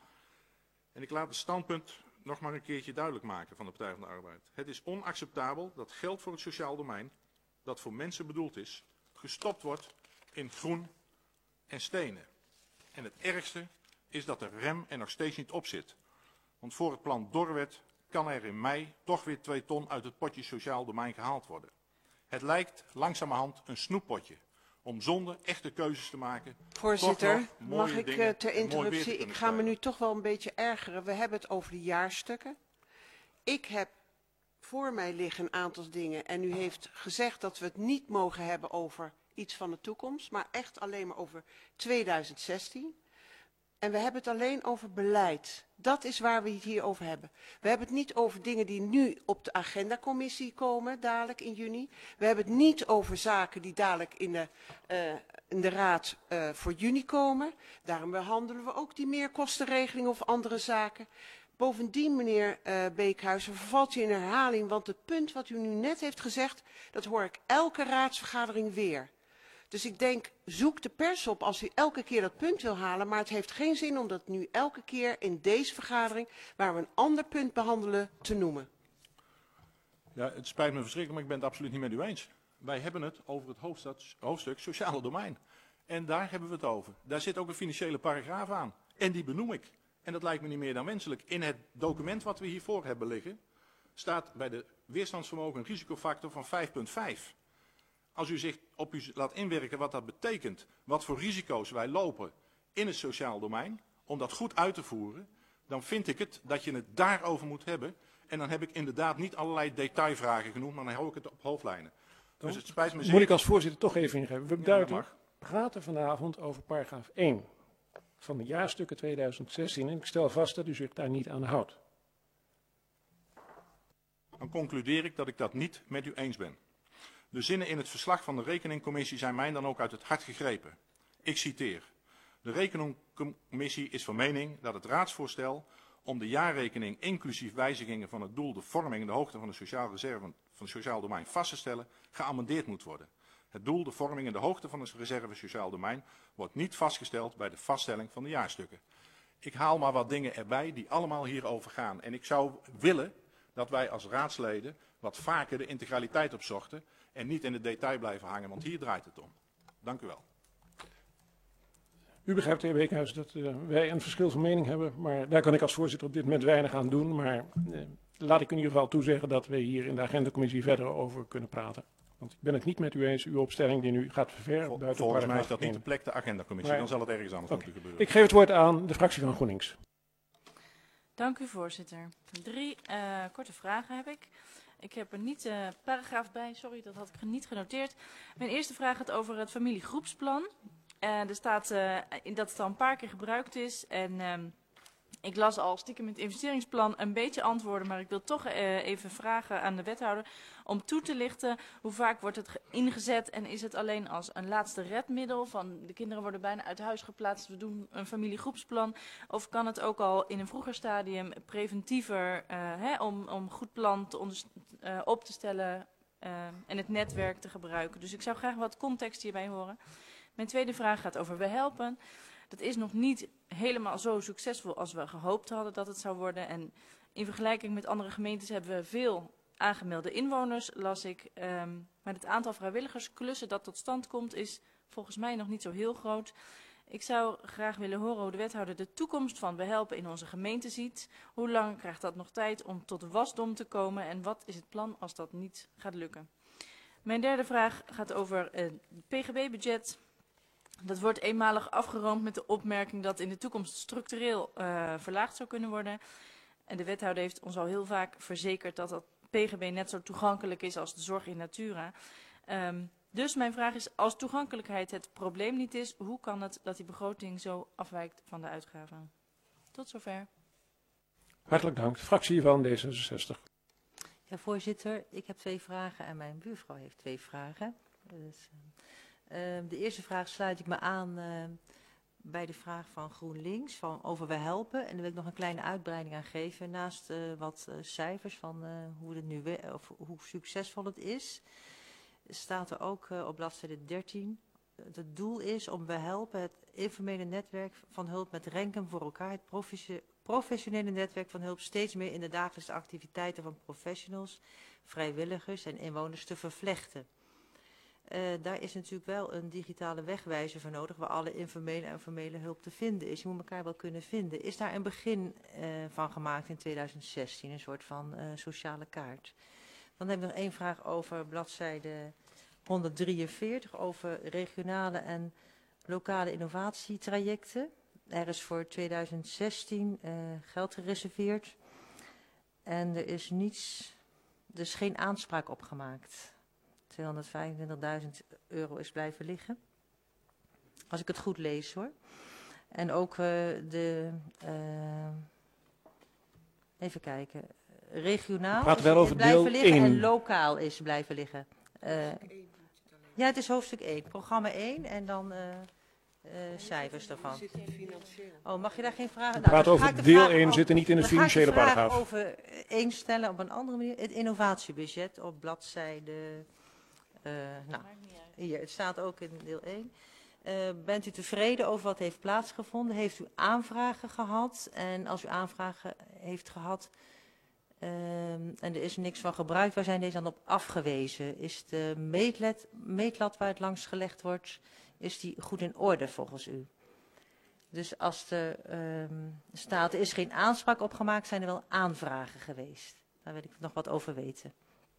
En ik laat het standpunt nog maar een keertje duidelijk maken van de Partij van de Arbeid. Het is onacceptabel dat geld voor het sociaal domein, dat voor mensen bedoeld is, gestopt wordt in groen en stenen. En het ergste is dat de rem er nog steeds niet op zit. Want voor het plan Dorwet kan er in mei toch weer twee ton uit het potje sociaal domein gehaald worden. Het lijkt langzamerhand een snoeppotje om zonder echte keuzes te maken. Voorzitter, mag ik uh, ter interruptie? Ik ga me nu toch wel een beetje ergeren. We hebben het over de jaarstukken. Ik heb voor mij liggen een aantal dingen en u heeft gezegd dat we het niet mogen hebben over iets van de toekomst, maar echt alleen maar over tweeduizend zestien. En we hebben het alleen over beleid. Dat is waar we het hier over hebben. We hebben het niet over dingen die nu op de agendacommissie komen, dadelijk in juni. We hebben het niet over zaken die dadelijk in de, uh, in de raad uh, voor juni komen. Daarom behandelen we ook die meerkostenregeling of andere zaken. Bovendien, meneer uh, Beekhuizen, vervalt u in herhaling, want het punt wat u nu net heeft gezegd, dat hoor ik elke raadsvergadering weer. Dus ik denk, zoek de pers op als u elke keer dat punt wil halen, maar het heeft geen zin om dat nu elke keer in deze vergadering, waar we een ander punt behandelen, te noemen. Ja, het spijt me verschrikkelijk, maar ik ben het absoluut niet met u eens. Wij hebben het over het hoofdstuk, hoofdstuk sociale domein. En daar hebben we het over. Daar zit ook een financiële paragraaf aan. En die benoem ik. En dat lijkt me niet meer dan wenselijk. In het document wat we hiervoor hebben liggen, staat bij de weerstandsvermogen een risicofactor van vijf komma vijf. Als u zich op u laat inwerken wat dat betekent, wat voor risico's wij lopen in het sociaal domein, om dat goed uit te voeren, dan vind ik het dat je het daarover moet hebben. En dan heb ik inderdaad niet allerlei detailvragen genoemd, maar dan hou ik het op hoofdlijnen. Dus het spijt me zeer. Moet ik als voorzitter toch even ingeven. We Ja, duiden, dat mag. we praten vanavond over paragraaf één van de jaarstukken tweeduizend zestien. En ik stel vast dat u zich daar niet aan houdt. Dan concludeer ik dat ik dat niet met u eens ben. De zinnen in het verslag van de rekeningcommissie zijn mij dan ook uit het hart gegrepen. Ik citeer. De rekeningcommissie is van mening dat het raadsvoorstel om de jaarrekening inclusief wijzigingen van het doel de vorming en de hoogte van de sociale reserve van het sociaal domein vast te stellen, geamendeerd moet worden. Het doel, de vorming en de hoogte van de reserve sociaal domein wordt niet vastgesteld bij de vaststelling van de jaarstukken. Ik haal maar wat dingen erbij die allemaal hierover gaan. En ik zou willen dat wij als raadsleden wat vaker de integraliteit opzochten en niet in het detail blijven hangen, want hier draait het om. Dank u wel. U begrijpt, de heer Beekhuis, dat uh, wij een verschil van mening hebben, maar daar kan ik als voorzitter op dit moment weinig aan doen. Maar uh, laat ik in ieder geval toezeggen dat we hier in de agendacommissie verder over kunnen praten. Want ik ben het niet met u eens, uw opstelling die nu gaat ver Vol, buiten volgens mij is paragraaf dat niet één. de plek de agendacommissie, Maar, dan zal het ergens anders okay. moeten gebeuren. Ik geef het woord aan de fractie van GroenLinks. Dank u, voorzitter. Drie uh, korte vragen heb ik. Ik heb er niet uh, paragraaf bij, sorry, dat had ik niet genoteerd. Mijn eerste vraag gaat over het familiegroepsplan. Uh, er staat uh, in dat het al een paar keer gebruikt is. En uh, ik las al stiekem in het investeringsplan een beetje antwoorden. Maar ik wil toch uh, even vragen aan de wethouder om toe te lichten. Hoe vaak wordt het ingezet en is het alleen als een laatste redmiddel? Van de kinderen worden bijna uit huis geplaatst. We doen een familiegroepsplan. Of kan het ook al in een vroeger stadium preventiever uh, hè, om, om goed plan te uh, op te stellen uh, en het netwerk te gebruiken. Dus ik zou graag wat context hierbij horen. Mijn tweede vraag gaat over We Helpen. Dat is nog niet helemaal zo succesvol als we gehoopt hadden dat het zou worden. En in vergelijking met andere gemeentes hebben we veel aangemelde inwoners, las ik. Um, maar het aantal vrijwilligersklussen dat tot stand komt is volgens mij nog niet zo heel groot. Ik zou graag willen horen hoe de wethouder de toekomst van We Helpen in onze gemeente ziet. Hoe lang krijgt dat nog tijd om tot de wasdom te komen en wat is het plan als dat niet gaat lukken? Mijn derde vraag gaat over het P G B-budget. Dat wordt eenmalig afgeroomd met de opmerking dat in de toekomst structureel uh, verlaagd zou kunnen worden. En de wethouder heeft ons al heel vaak verzekerd dat dat P G B net zo toegankelijk is als de zorg in natura. Um, dus mijn vraag is, als toegankelijkheid het probleem niet is, hoe kan het dat die begroting zo afwijkt van de uitgaven? Tot zover. Hartelijk dank. De fractie van D zesenzestig. Ja, voorzitter, ik heb twee vragen en mijn buurvrouw heeft twee vragen. Dus, uh, de eerste vraag sluit ik me aan uh, bij de vraag van GroenLinks van over We Helpen. En daar wil ik nog een kleine uitbreiding aan geven. Naast uh, wat uh, cijfers van uh, hoe, het nu we of hoe succesvol het is, staat er ook uh, op bladzijde dertien. Het doel is om We Helpen het informele netwerk van hulp met renken voor elkaar, het professionele netwerk van hulp, steeds meer in de dagelijkse activiteiten van professionals, vrijwilligers en inwoners te vervlechten. Uh, daar is natuurlijk wel een digitale wegwijzer voor nodig, waar alle informele en formele hulp te vinden is. Je moet elkaar wel kunnen vinden. Is daar een begin uh, van gemaakt in tweeduizend zestien, een soort van uh, sociale kaart? Dan heb ik nog één vraag over bladzijde honderddrieënveertig, over regionale en lokale innovatietrajecten. Er is voor tweeduizend zestien uh, geld gereserveerd en er is niets, er is geen aanspraak op gemaakt. tweehonderdvijfentwintigduizend euro is blijven liggen. Als ik het goed lees hoor. En ook uh, de, uh, even kijken, regionaal Praat wel over blijven deel liggen één. en lokaal is blijven liggen. Uh, ja, het is hoofdstuk één, programma één en dan uh, uh, cijfers daarvan. Oh, mag je daar geen vragen? We praten nou, over deel één, zitten niet in de financiële paragraaf. Ik ga de vraag over één stellen op een andere manier. Het innovatiebudget op bladzijde... Uh, nou, hier, het staat ook in deel één. Uh, bent u tevreden over wat heeft plaatsgevonden? Heeft u aanvragen gehad? En als u aanvragen heeft gehad uh, en er is niks van gebruikt, waar zijn deze dan op afgewezen? Is de meetlat, meetlat waar het langs gelegd wordt, is die goed in orde volgens u? Dus als er uh, staat, er is geen aanspraak op gemaakt, zijn er wel aanvragen geweest. Daar wil ik nog wat over weten.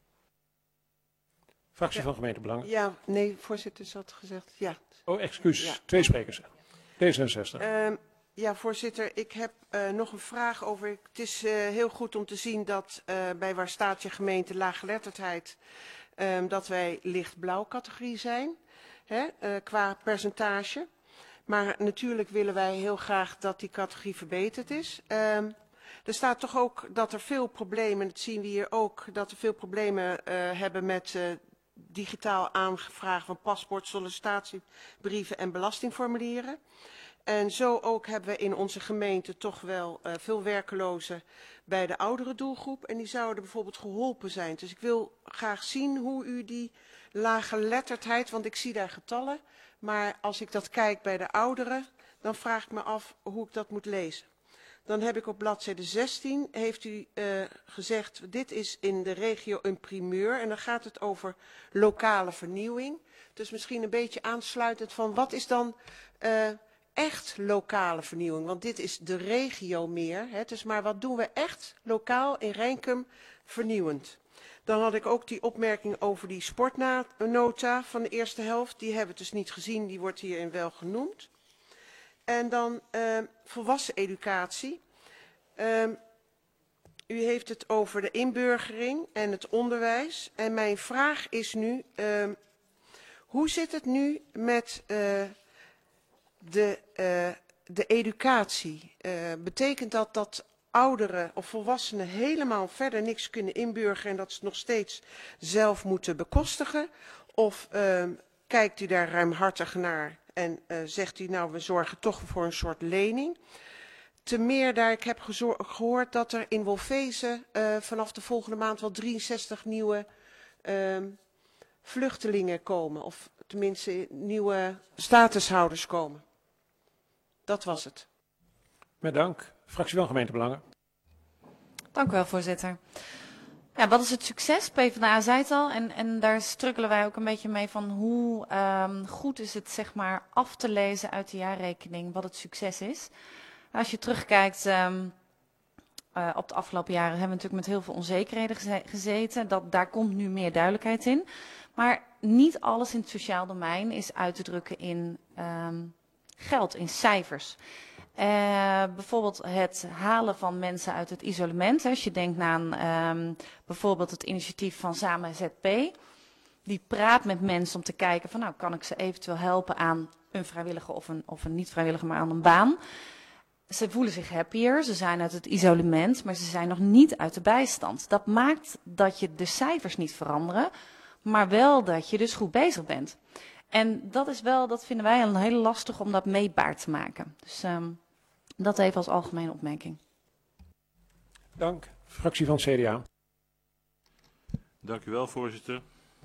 Fractie ja. van Gemeentebelangen. Ja, nee, voorzitter, is dat gezegd. Ja. Oh, excuus. Ja. Twee sprekers. D zesenzestig. Uh, ja, voorzitter, ik heb uh, nog een vraag over. Het is uh, heel goed om te zien dat uh, bij waar staat je gemeente laaggeletterdheid, uh, dat wij lichtblauw categorie zijn, hè, uh, qua percentage. Maar natuurlijk willen wij heel graag dat die categorie verbeterd is. Uh, er staat toch ook dat er veel problemen, dat zien we hier ook, dat er veel problemen uh, hebben met uh, digitaal aangevragen van paspoort, sollicitatiebrieven en belastingformulieren. En zo ook hebben we in onze gemeente toch wel uh, veel werklozen bij de oudere doelgroep. En die zouden bijvoorbeeld geholpen zijn. Dus ik wil graag zien hoe u die laaggeletterdheid, want ik zie daar getallen. Maar als ik dat kijk bij de ouderen, dan vraag ik me af hoe ik dat moet lezen. Dan heb ik op bladzijde zestien, heeft u uh, gezegd, dit is in de regio een primeur. En dan gaat het over lokale vernieuwing. Dus misschien een beetje aansluitend van, wat is dan uh, echt lokale vernieuwing? Want dit is de regio meer. Hè? Dus maar wat doen we echt lokaal in Reinkum vernieuwend? Dan had ik ook die opmerking over die sportnota van de eerste helft. Die hebben we dus niet gezien, die wordt hierin wel genoemd. En dan uh, volwassen educatie. Uh, u heeft het over de inburgering en het onderwijs. En mijn vraag is nu, uh, hoe zit het nu met uh, de, uh, de educatie? Uh, betekent dat dat ouderen of volwassenen helemaal verder niks kunnen inburgeren en dat ze het nog steeds zelf moeten bekostigen? Of uh, kijkt u daar ruimhartig naar? En uh, zegt u, nou, we zorgen toch voor een soort lening. Te meer daar, ik heb gehoord dat er in Wolfezen uh, vanaf de volgende maand wel drieënzestig nieuwe uh, vluchtelingen komen. Of tenminste nieuwe statushouders komen. Dat was het. Met dank. Fractie van Gemeentebelangen. Dank u wel, voorzitter. Ja, wat is het succes? PvdA zei het al en, en daar strukkelen wij ook een beetje mee van hoe um, goed is het zeg maar af te lezen uit de jaarrekening wat het succes is. Als je terugkijkt um, uh, op de afgelopen jaren hebben we natuurlijk met heel veel onzekerheden geze gezeten. Dat, daar komt nu meer duidelijkheid in. Maar niet alles in het sociaal domein is uit te drukken in um, geld, in cijfers. Uh, bijvoorbeeld het halen van mensen uit het isolement. Hè. Als je denkt aan um, bijvoorbeeld het initiatief van Samen Z P. Die praat met mensen om te kijken van nou kan ik ze eventueel helpen aan een vrijwillige of een, of een niet vrijwillige, maar aan een baan. Ze voelen zich happier, ze zijn uit het isolement, maar ze zijn nog niet uit de bijstand. Dat maakt dat je de cijfers niet veranderen, maar wel dat je dus goed bezig bent. En dat is wel, dat vinden wij een heel lastig om dat meetbaar te maken. Dus um, dat even als algemene opmerking. Dank. Fractie van het C D A. Dank u wel, voorzitter.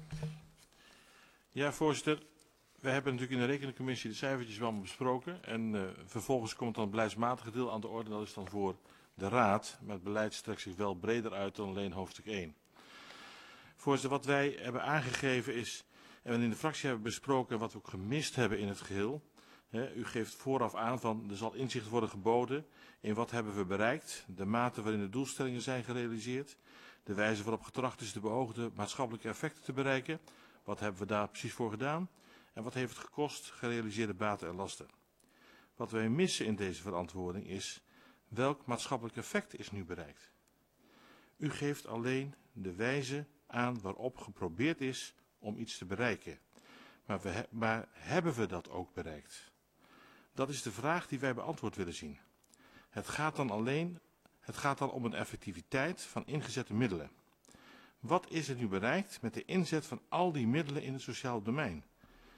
Ja, voorzitter. We hebben natuurlijk in de rekeningscommissie de cijfertjes wel besproken. En uh, vervolgens komt dan het beleidsmatige deel aan de orde. Dat is dan voor de Raad. Maar het beleid strekt zich wel breder uit dan alleen hoofdstuk één. Voorzitter, wat wij hebben aangegeven is, en we in de fractie hebben besproken wat we ook gemist hebben in het geheel. He, u geeft vooraf aan van er zal inzicht worden geboden in wat hebben we bereikt, de mate waarin de doelstellingen zijn gerealiseerd, de wijze waarop getracht is de beoogde maatschappelijke effecten te bereiken. Wat hebben we daar precies voor gedaan? En wat heeft het gekost, gerealiseerde baten en lasten? Wat wij missen in deze verantwoording is, welk maatschappelijk effect is nu bereikt? U geeft alleen de wijze aan waarop geprobeerd is om iets te bereiken. Maar, we he maar hebben we dat ook bereikt? Dat is de vraag die wij beantwoord willen zien. Het gaat dan alleen, het gaat dan om een effectiviteit van ingezette middelen. Wat is er nu bereikt met de inzet van al die middelen in het sociaal domein?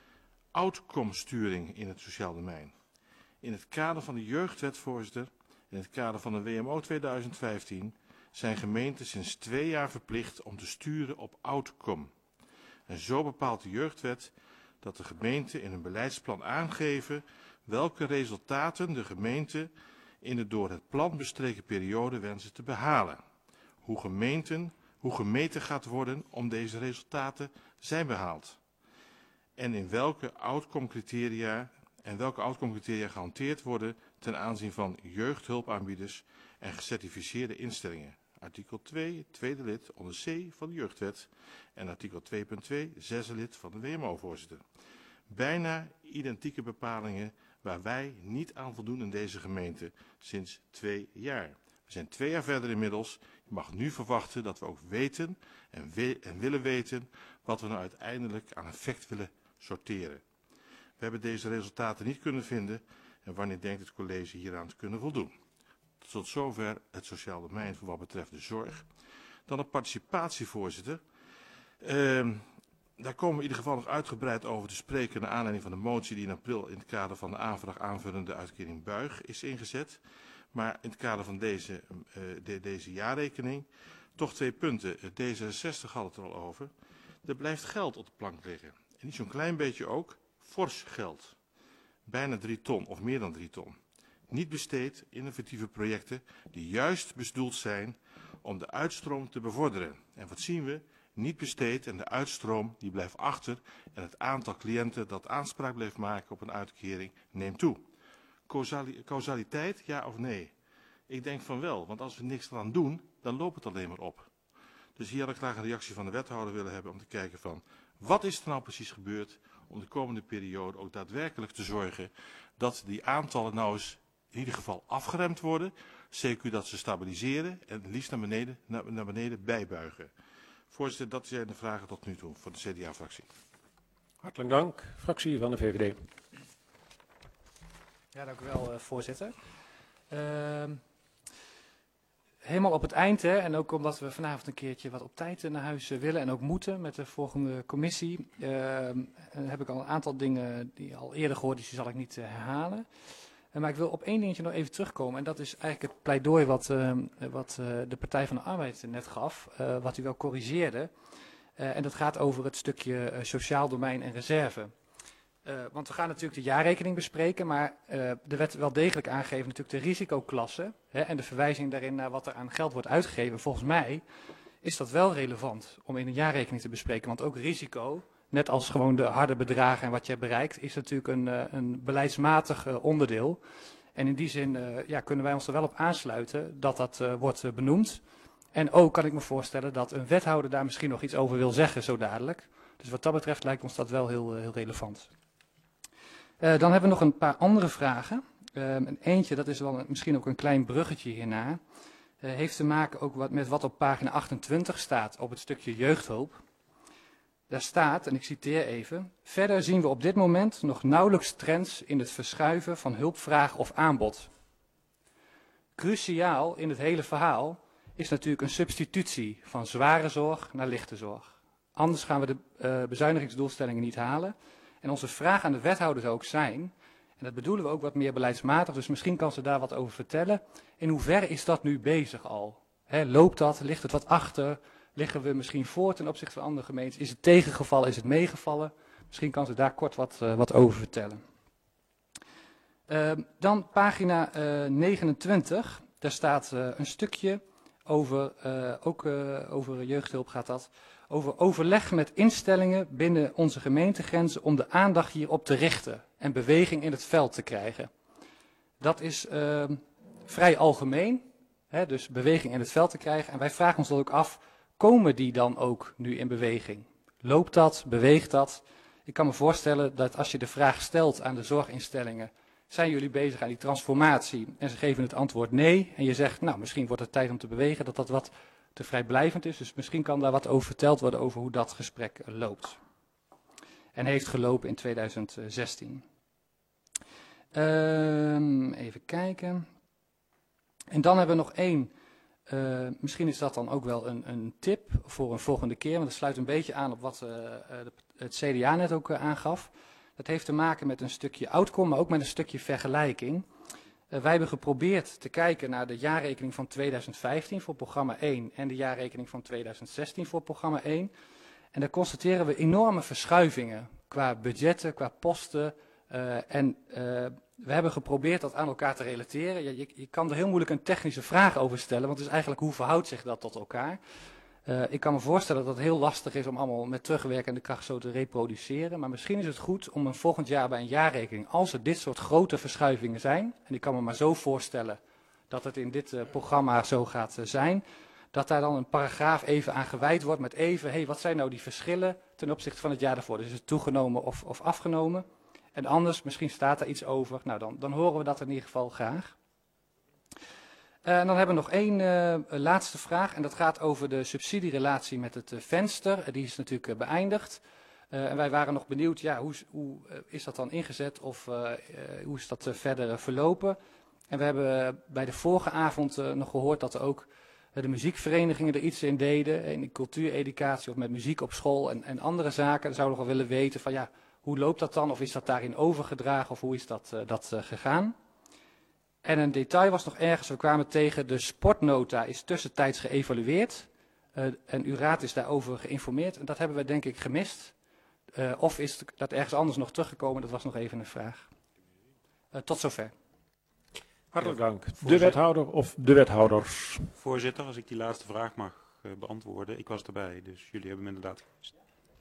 outcome-sturing in het sociaal domein. In het kader van de jeugdwet, voorzitter, in het kader van de W M O tweeduizend vijftien, zijn gemeenten sinds twee jaar verplicht om te sturen op outcome. En zo bepaalt de jeugdwet dat de gemeenten in hun beleidsplan aangeven welke resultaten de gemeente in de door het plan bestreken periode wensen te behalen. Hoe, gemeenten, hoe gemeten gaat worden om deze resultaten zijn behaald. En in welke outcome criteria en welke outcome criteria gehanteerd worden ten aanzien van jeugdhulpaanbieders en gecertificeerde instellingen. Artikel twee, tweede lid onder C van de jeugdwet en artikel twee punt twee, zesde lid van de W M O, voorzitter. Bijna identieke bepalingen waar wij niet aan voldoen in deze gemeente sinds twee jaar. We zijn twee jaar verder inmiddels. Je mag nu verwachten dat we ook weten en, we en willen weten wat we nou uiteindelijk aan effect willen sorteren. We hebben deze resultaten niet kunnen vinden en wanneer denkt het college hieraan te kunnen voldoen? Tot zover het sociaal domein voor wat betreft de zorg. Dan de participatie, voorzitter. Uh, daar komen we in ieder geval nog uitgebreid over te spreken naar aanleiding van de motie die in april in het kader van de aanvraag aanvullende uitkering Buig is ingezet. Maar in het kader van deze, uh, de, deze jaarrekening toch twee punten. D zesenzestig had het er al over. Er blijft geld op de plank liggen. En niet zo'n klein beetje ook, fors geld. Bijna drie ton of meer dan drie ton. Niet besteed innovatieve projecten die juist bedoeld zijn om de uitstroom te bevorderen. En wat zien we? Niet besteed en de uitstroom die blijft achter en het aantal cliënten dat aanspraak blijft maken op een uitkering neemt toe. Causali- causaliteit, ja of nee? Ik denk van wel, want als we niks eraan doen, dan loopt het alleen maar op. Dus hier had ik graag een reactie van de wethouder willen hebben om te kijken van wat is er nou precies gebeurd om de komende periode ook daadwerkelijk te zorgen dat die aantallen nou eens in ieder geval afgeremd worden, C Q dat ze stabiliseren en liefst naar beneden, naar, naar beneden bijbuigen. Voorzitter, dat zijn de vragen tot nu toe voor de C D A-fractie. Hartelijk dank. Fractie van de V V D. Ja, dank u wel, uh, voorzitter. Uh, helemaal op het eind, hè, en ook omdat we vanavond een keertje wat op tijd naar huis willen en ook moeten met de volgende commissie, uh, heb ik al een aantal dingen die al eerder gehoord, dus die zal ik niet uh, herhalen. Uh, maar ik wil op één dingetje nog even terugkomen en dat is eigenlijk het pleidooi wat, uh, wat uh, de Partij van de Arbeid net gaf, uh, wat u wel corrigeerde. Uh, en dat gaat over het stukje uh, sociaal domein en reserve. Uh, want we gaan natuurlijk de jaarrekening bespreken, maar uh, er werd wel degelijk aangegeven natuurlijk de risicoklasse hè, en de verwijzing daarin naar wat er aan geld wordt uitgegeven. Volgens mij is dat wel relevant om in een jaarrekening te bespreken, want ook risico, net als gewoon de harde bedragen en wat je bereikt, is natuurlijk een, uh, een beleidsmatig uh, onderdeel. En in die zin uh, ja, kunnen wij ons er wel op aansluiten dat dat uh, wordt uh, benoemd. En ook kan ik me voorstellen dat een wethouder daar misschien nog iets over wil zeggen zo dadelijk. Dus wat dat betreft lijkt ons dat wel heel, uh, heel relevant. Uh, dan hebben we nog een paar andere vragen. Uh, en eentje, dat is wel een, misschien ook een klein bruggetje hierna, uh, heeft te maken ook wat, met wat op pagina achtentwintig staat op het stukje jeugdhulp. Daar staat, en ik citeer even, verder zien we op dit moment nog nauwelijks trends in het verschuiven van hulpvraag of aanbod. Cruciaal in het hele verhaal is natuurlijk een substitutie van zware zorg naar lichte zorg. Anders gaan we de uh, bezuinigingsdoelstellingen niet halen. En onze vraag aan de wethouder zou ook zijn, en dat bedoelen we ook wat meer beleidsmatig, dus misschien kan ze daar wat over vertellen. In hoeverre is dat nu bezig al? He, loopt dat? Ligt het wat achter? Liggen we misschien voor ten opzichte van andere gemeentes? Is het tegengevallen? Is het meegevallen? Misschien kan ze daar kort wat, uh, wat over vertellen. Uh, dan pagina uh, negenentwintig, daar staat uh, een stukje over, uh, ook uh, over jeugdhulp gaat dat, over overleg met instellingen binnen onze gemeentegrenzen om de aandacht hierop te richten en beweging in het veld te krijgen. Dat is uh, vrij algemeen, hè, dus beweging in het veld te krijgen. En wij vragen ons dat ook af, komen die dan ook nu in beweging? Loopt dat? Beweegt dat? Ik kan me voorstellen dat als je de vraag stelt aan de zorginstellingen, zijn jullie bezig aan die transformatie? En ze geven het antwoord nee. En je zegt, nou misschien wordt het tijd om te bewegen, dat dat wat te vrijblijvend is. Dus misschien kan daar wat over verteld worden over hoe dat gesprek loopt. En heeft gelopen in tweeduizend zestien. Um, even kijken. En dan hebben we nog één. Uh, misschien is dat dan ook wel een, een tip voor een volgende keer. Want dat sluit een beetje aan op wat uh, het C D A net ook uh, aangaf. Dat heeft te maken met een stukje outcome, maar ook met een stukje vergelijking. Uh, wij hebben geprobeerd te kijken naar de jaarrekening van tweeduizend vijftien voor programma één en de jaarrekening van tweeduizend zestien voor programma één. En daar constateren we enorme verschuivingen qua budgetten, qua posten. Uh, en uh, we hebben geprobeerd dat aan elkaar te relateren. Je, je, je kan er heel moeilijk een technische vraag over stellen, want het is eigenlijk hoe verhoudt zich dat tot elkaar. Uh, ik kan me voorstellen dat het heel lastig is om allemaal met terugwerkende kracht zo te reproduceren. Maar misschien is het goed om een volgend jaar bij een jaarrekening, als er dit soort grote verschuivingen zijn, en ik kan me maar zo voorstellen dat het in dit uh, programma zo gaat uh, zijn, dat daar dan een paragraaf even aan gewijd wordt met even, hey, wat zijn nou die verschillen ten opzichte van het jaar daarvoor? Dus is het toegenomen of, of afgenomen? En anders, misschien staat daar iets over, nou dan, dan horen we dat in ieder geval graag. Uh, en dan hebben we nog één uh, laatste vraag en dat gaat over de subsidierelatie met het uh, venster. Uh, die is natuurlijk uh, beëindigd. Uh, en wij waren nog benieuwd, ja, hoe, hoe uh, is dat dan ingezet of uh, uh, hoe is dat uh, verder uh, verlopen? En we hebben uh, bij de vorige avond uh, nog gehoord dat er ook uh, de muziekverenigingen er iets in deden. In de cultuureducatie of met muziek op school en, en andere zaken. Dan zouden we nog wel willen weten van ja, hoe loopt dat dan? Of is dat daarin overgedragen of hoe is dat, uh, dat uh, gegaan? En een detail was nog ergens, we kwamen tegen, de sportnota is tussentijds geëvalueerd. Uh, en uw raad is daarover geïnformeerd. En dat hebben we denk ik gemist. Uh, of is dat ergens anders nog teruggekomen? Dat was nog even een vraag. Uh, tot zover. Hartelijk dank. De wethouder of de wethouders? Voorzitter, als ik die laatste vraag mag uh, beantwoorden. Ik was erbij, dus jullie hebben me inderdaad gemist.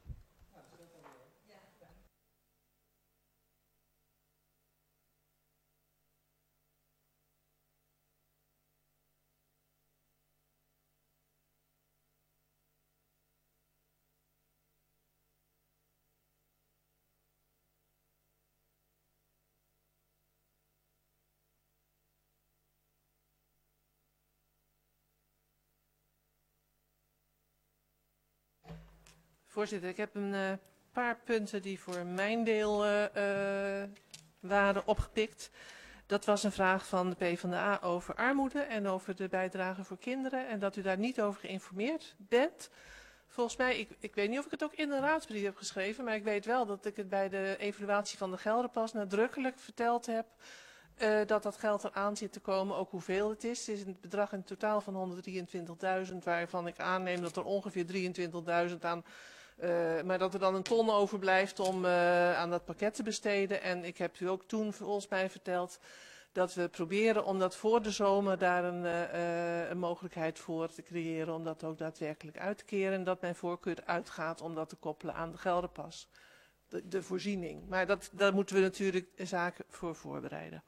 Voorzitter, ik heb een uh, paar punten die voor mijn deel uh, uh, waren opgepikt. Dat was een vraag van de PvdA over armoede en over de bijdrage voor kinderen en dat u daar niet over geïnformeerd bent. Volgens mij, ik, ik weet niet of ik het ook in de raadsbrief heb geschreven, maar ik weet wel dat ik het bij de evaluatie van de Gelderpas nadrukkelijk verteld heb uh, dat dat geld eraan zit te komen, ook hoeveel het is. Het is een bedrag in totaal van honderddrieëntwintigduizend, waarvan ik aanneem dat er ongeveer drieëntwintigduizend aan... Uh, maar dat er dan een ton overblijft om uh, aan dat pakket te besteden. En ik heb u ook toen volgens mij verteld dat we proberen om dat voor de zomer daar een, uh, een mogelijkheid voor te creëren om dat ook daadwerkelijk uit te keren. En dat mijn voorkeur uitgaat om dat te koppelen aan de Gelderpas, de, de voorziening. Maar dat, daar moeten we natuurlijk zaken voor voorbereiden.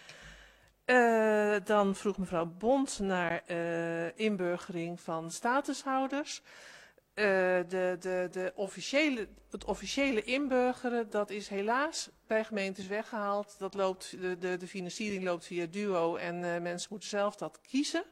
Uh, dan vroeg mevrouw Bont naar uh, inburgering van statushouders. Uh, de, de, de officiële, het officiële inburgeren, dat is helaas bij gemeentes weggehaald. Dat loopt, de, de, de financiering loopt via Duo en uh, mensen moeten zelf dat kiezen.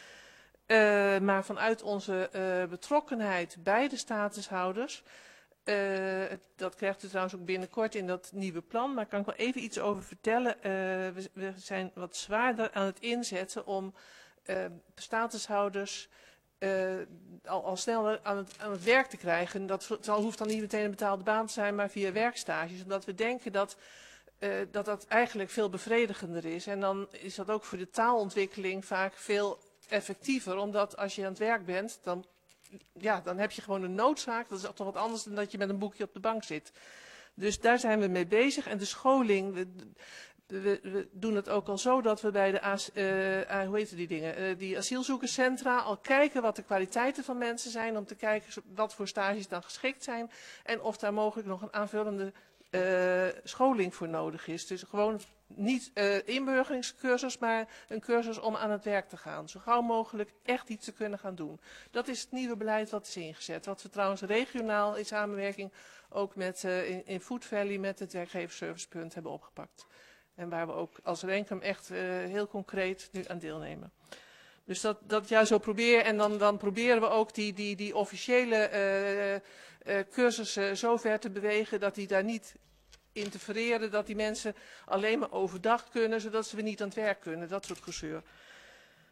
Uh, maar vanuit onze uh, betrokkenheid bij de statushouders, uh, dat krijgt u trouwens ook binnenkort in dat nieuwe plan, maar kan ik wel even iets over vertellen. Uh, we, we zijn wat zwaarder aan het inzetten om uh, statushouders Uh, al, al sneller aan het, aan het werk te krijgen. Dat zal, hoeft dan niet meteen een betaalde baan te zijn, maar via werkstages. Omdat we denken dat, uh, dat dat eigenlijk veel bevredigender is. En dan is dat ook voor de taalontwikkeling vaak veel effectiever. Omdat als je aan het werk bent, dan, ja, dan heb je gewoon een noodzaak. Dat is toch wat anders dan dat je met een boekje op de bank zit. Dus daar zijn we mee bezig. En de scholing... De, We, we doen het ook al zo dat we bij de as, uh, hoe heet die dingen, uh, die asielzoekerscentra al kijken wat de kwaliteiten van mensen zijn. Om te kijken wat voor stages dan geschikt zijn. En of daar mogelijk nog een aanvullende uh, scholing voor nodig is. Dus gewoon niet uh, inburgeringscursus, maar een cursus om aan het werk te gaan. Zo gauw mogelijk echt iets te kunnen gaan doen. Dat is het nieuwe beleid wat is ingezet. Wat we trouwens regionaal in samenwerking ook met, uh, in, in Food Valley met het werkgeversservicepunt hebben opgepakt. En waar we ook als Renkum echt uh, heel concreet nu aan deelnemen. Dus dat, dat ja, zo proberen. En dan, dan proberen we ook die, die, die officiële uh, uh, cursussen zo ver te bewegen dat die daar niet interfereren. Dat die mensen alleen maar overdag kunnen, zodat ze weer niet aan het werk kunnen. Dat soort gezeur.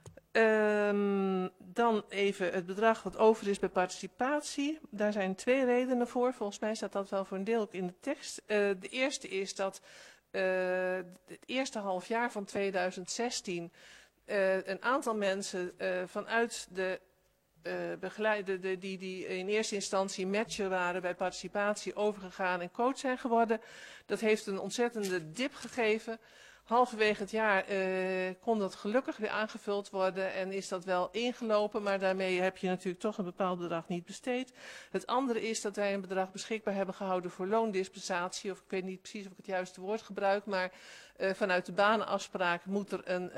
Um, dan even het bedrag wat over is bij participatie. Daar zijn twee redenen voor. Volgens mij staat dat wel voor een deel ook in de tekst. Uh, de eerste is dat uh, het eerste halfjaar van tweeduizend zestien uh, een aantal mensen uh, vanuit de uh, begeleiden de, die, die in eerste instantie matcher waren bij participatie overgegaan en coach zijn geworden. Dat heeft een ontzettende dip gegeven. Halverwege het jaar uh, kon dat gelukkig weer aangevuld worden en is dat wel ingelopen, maar daarmee heb je natuurlijk toch een bepaald bedrag niet besteed. Het andere is dat wij een bedrag beschikbaar hebben gehouden voor loondispensatie, of ik weet niet precies of ik het juiste woord gebruik, maar uh, vanuit de banenafspraak moet er een,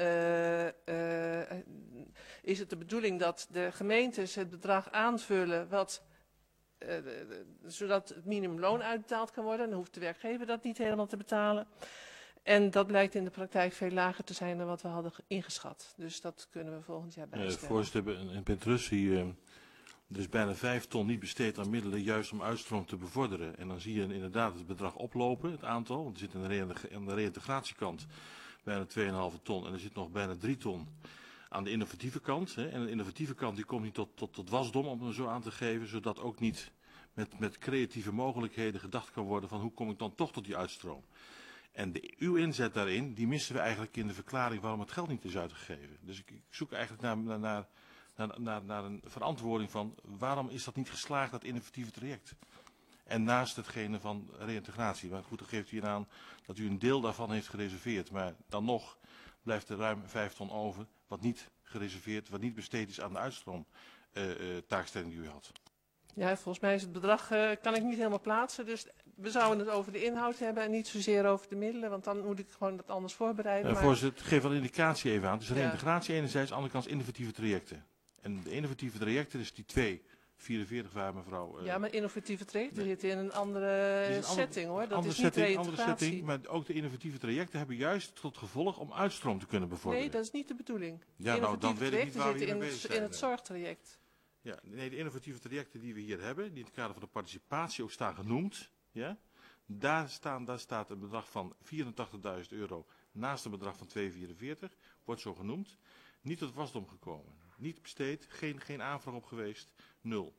uh, uh, is het de bedoeling dat de gemeentes het bedrag aanvullen wat... Uh, de, de, zodat het minimumloon uitbetaald kan worden. Dan hoeft de werkgever dat niet helemaal te betalen. En dat blijkt in de praktijk veel lager te zijn dan wat we hadden ingeschat. Dus dat kunnen we volgend jaar bijstellen. Uh, voorzitter, in Pentrussie, uh, er is bijna vijf ton niet besteed aan middelen juist om uitstroom te bevorderen. En dan zie je inderdaad het bedrag oplopen, het aantal. Want er zit aan de, aan de reïntegratiekant bijna twee komma vijf ton en er zit nog bijna drie ton aan de innovatieve kant. Hè. En de innovatieve kant die komt niet tot, tot, tot wasdom, om het zo aan te geven, zodat ook niet met, met creatieve mogelijkheden gedacht kan worden van hoe kom ik dan toch tot die uitstroom. En de, uw inzet daarin, die missen we eigenlijk in de verklaring waarom het geld niet is uitgegeven. Dus ik, ik zoek eigenlijk naar, naar, naar, naar, naar een verantwoording van waarom is dat niet geslaagd, dat innovatieve traject. En naast hetgene van reïntegratie. Maar goed, dan geeft u aan dat u een deel daarvan heeft gereserveerd. Maar dan nog blijft er ruim vijf ton over, wat niet gereserveerd, wat niet besteed is aan de uitstroom uh, uh, taakstelling die u had. Ja, volgens mij is het bedrag, uh, kan ik niet helemaal plaatsen. Dus we zouden het over de inhoud hebben en niet zozeer over de middelen. Want dan moet ik gewoon dat anders voorbereiden. Uh, maar... Voorzitter, geef wel een indicatie even aan. Dus reïntegratie ja. enerzijds, aan de andere kant innovatieve trajecten. En de innovatieve trajecten, dus die twee, vierenveertig waar mevrouw... Uh, ja, maar innovatieve trajecten nee. zitten in een andere een setting hoor. Dat andere is niet setting, andere setting, maar ook de innovatieve trajecten hebben juist tot gevolg om uitstroom te kunnen bevorderen. Nee, dat is niet de bedoeling. Ja, nou, dan weet ik niet waar we hier in, mee bezig zijn. in het zorgtraject. Ja, nee, de innovatieve trajecten die we hier hebben, die in het kader van de participatie ook staan genoemd, ja, daar, staan, daar staat een bedrag van vierentachtigduizend euro naast een bedrag van tweehonderdvierenveertig, wordt zo genoemd, niet tot wasdom gekomen, niet besteed, geen, geen aanvraag op geweest, nul.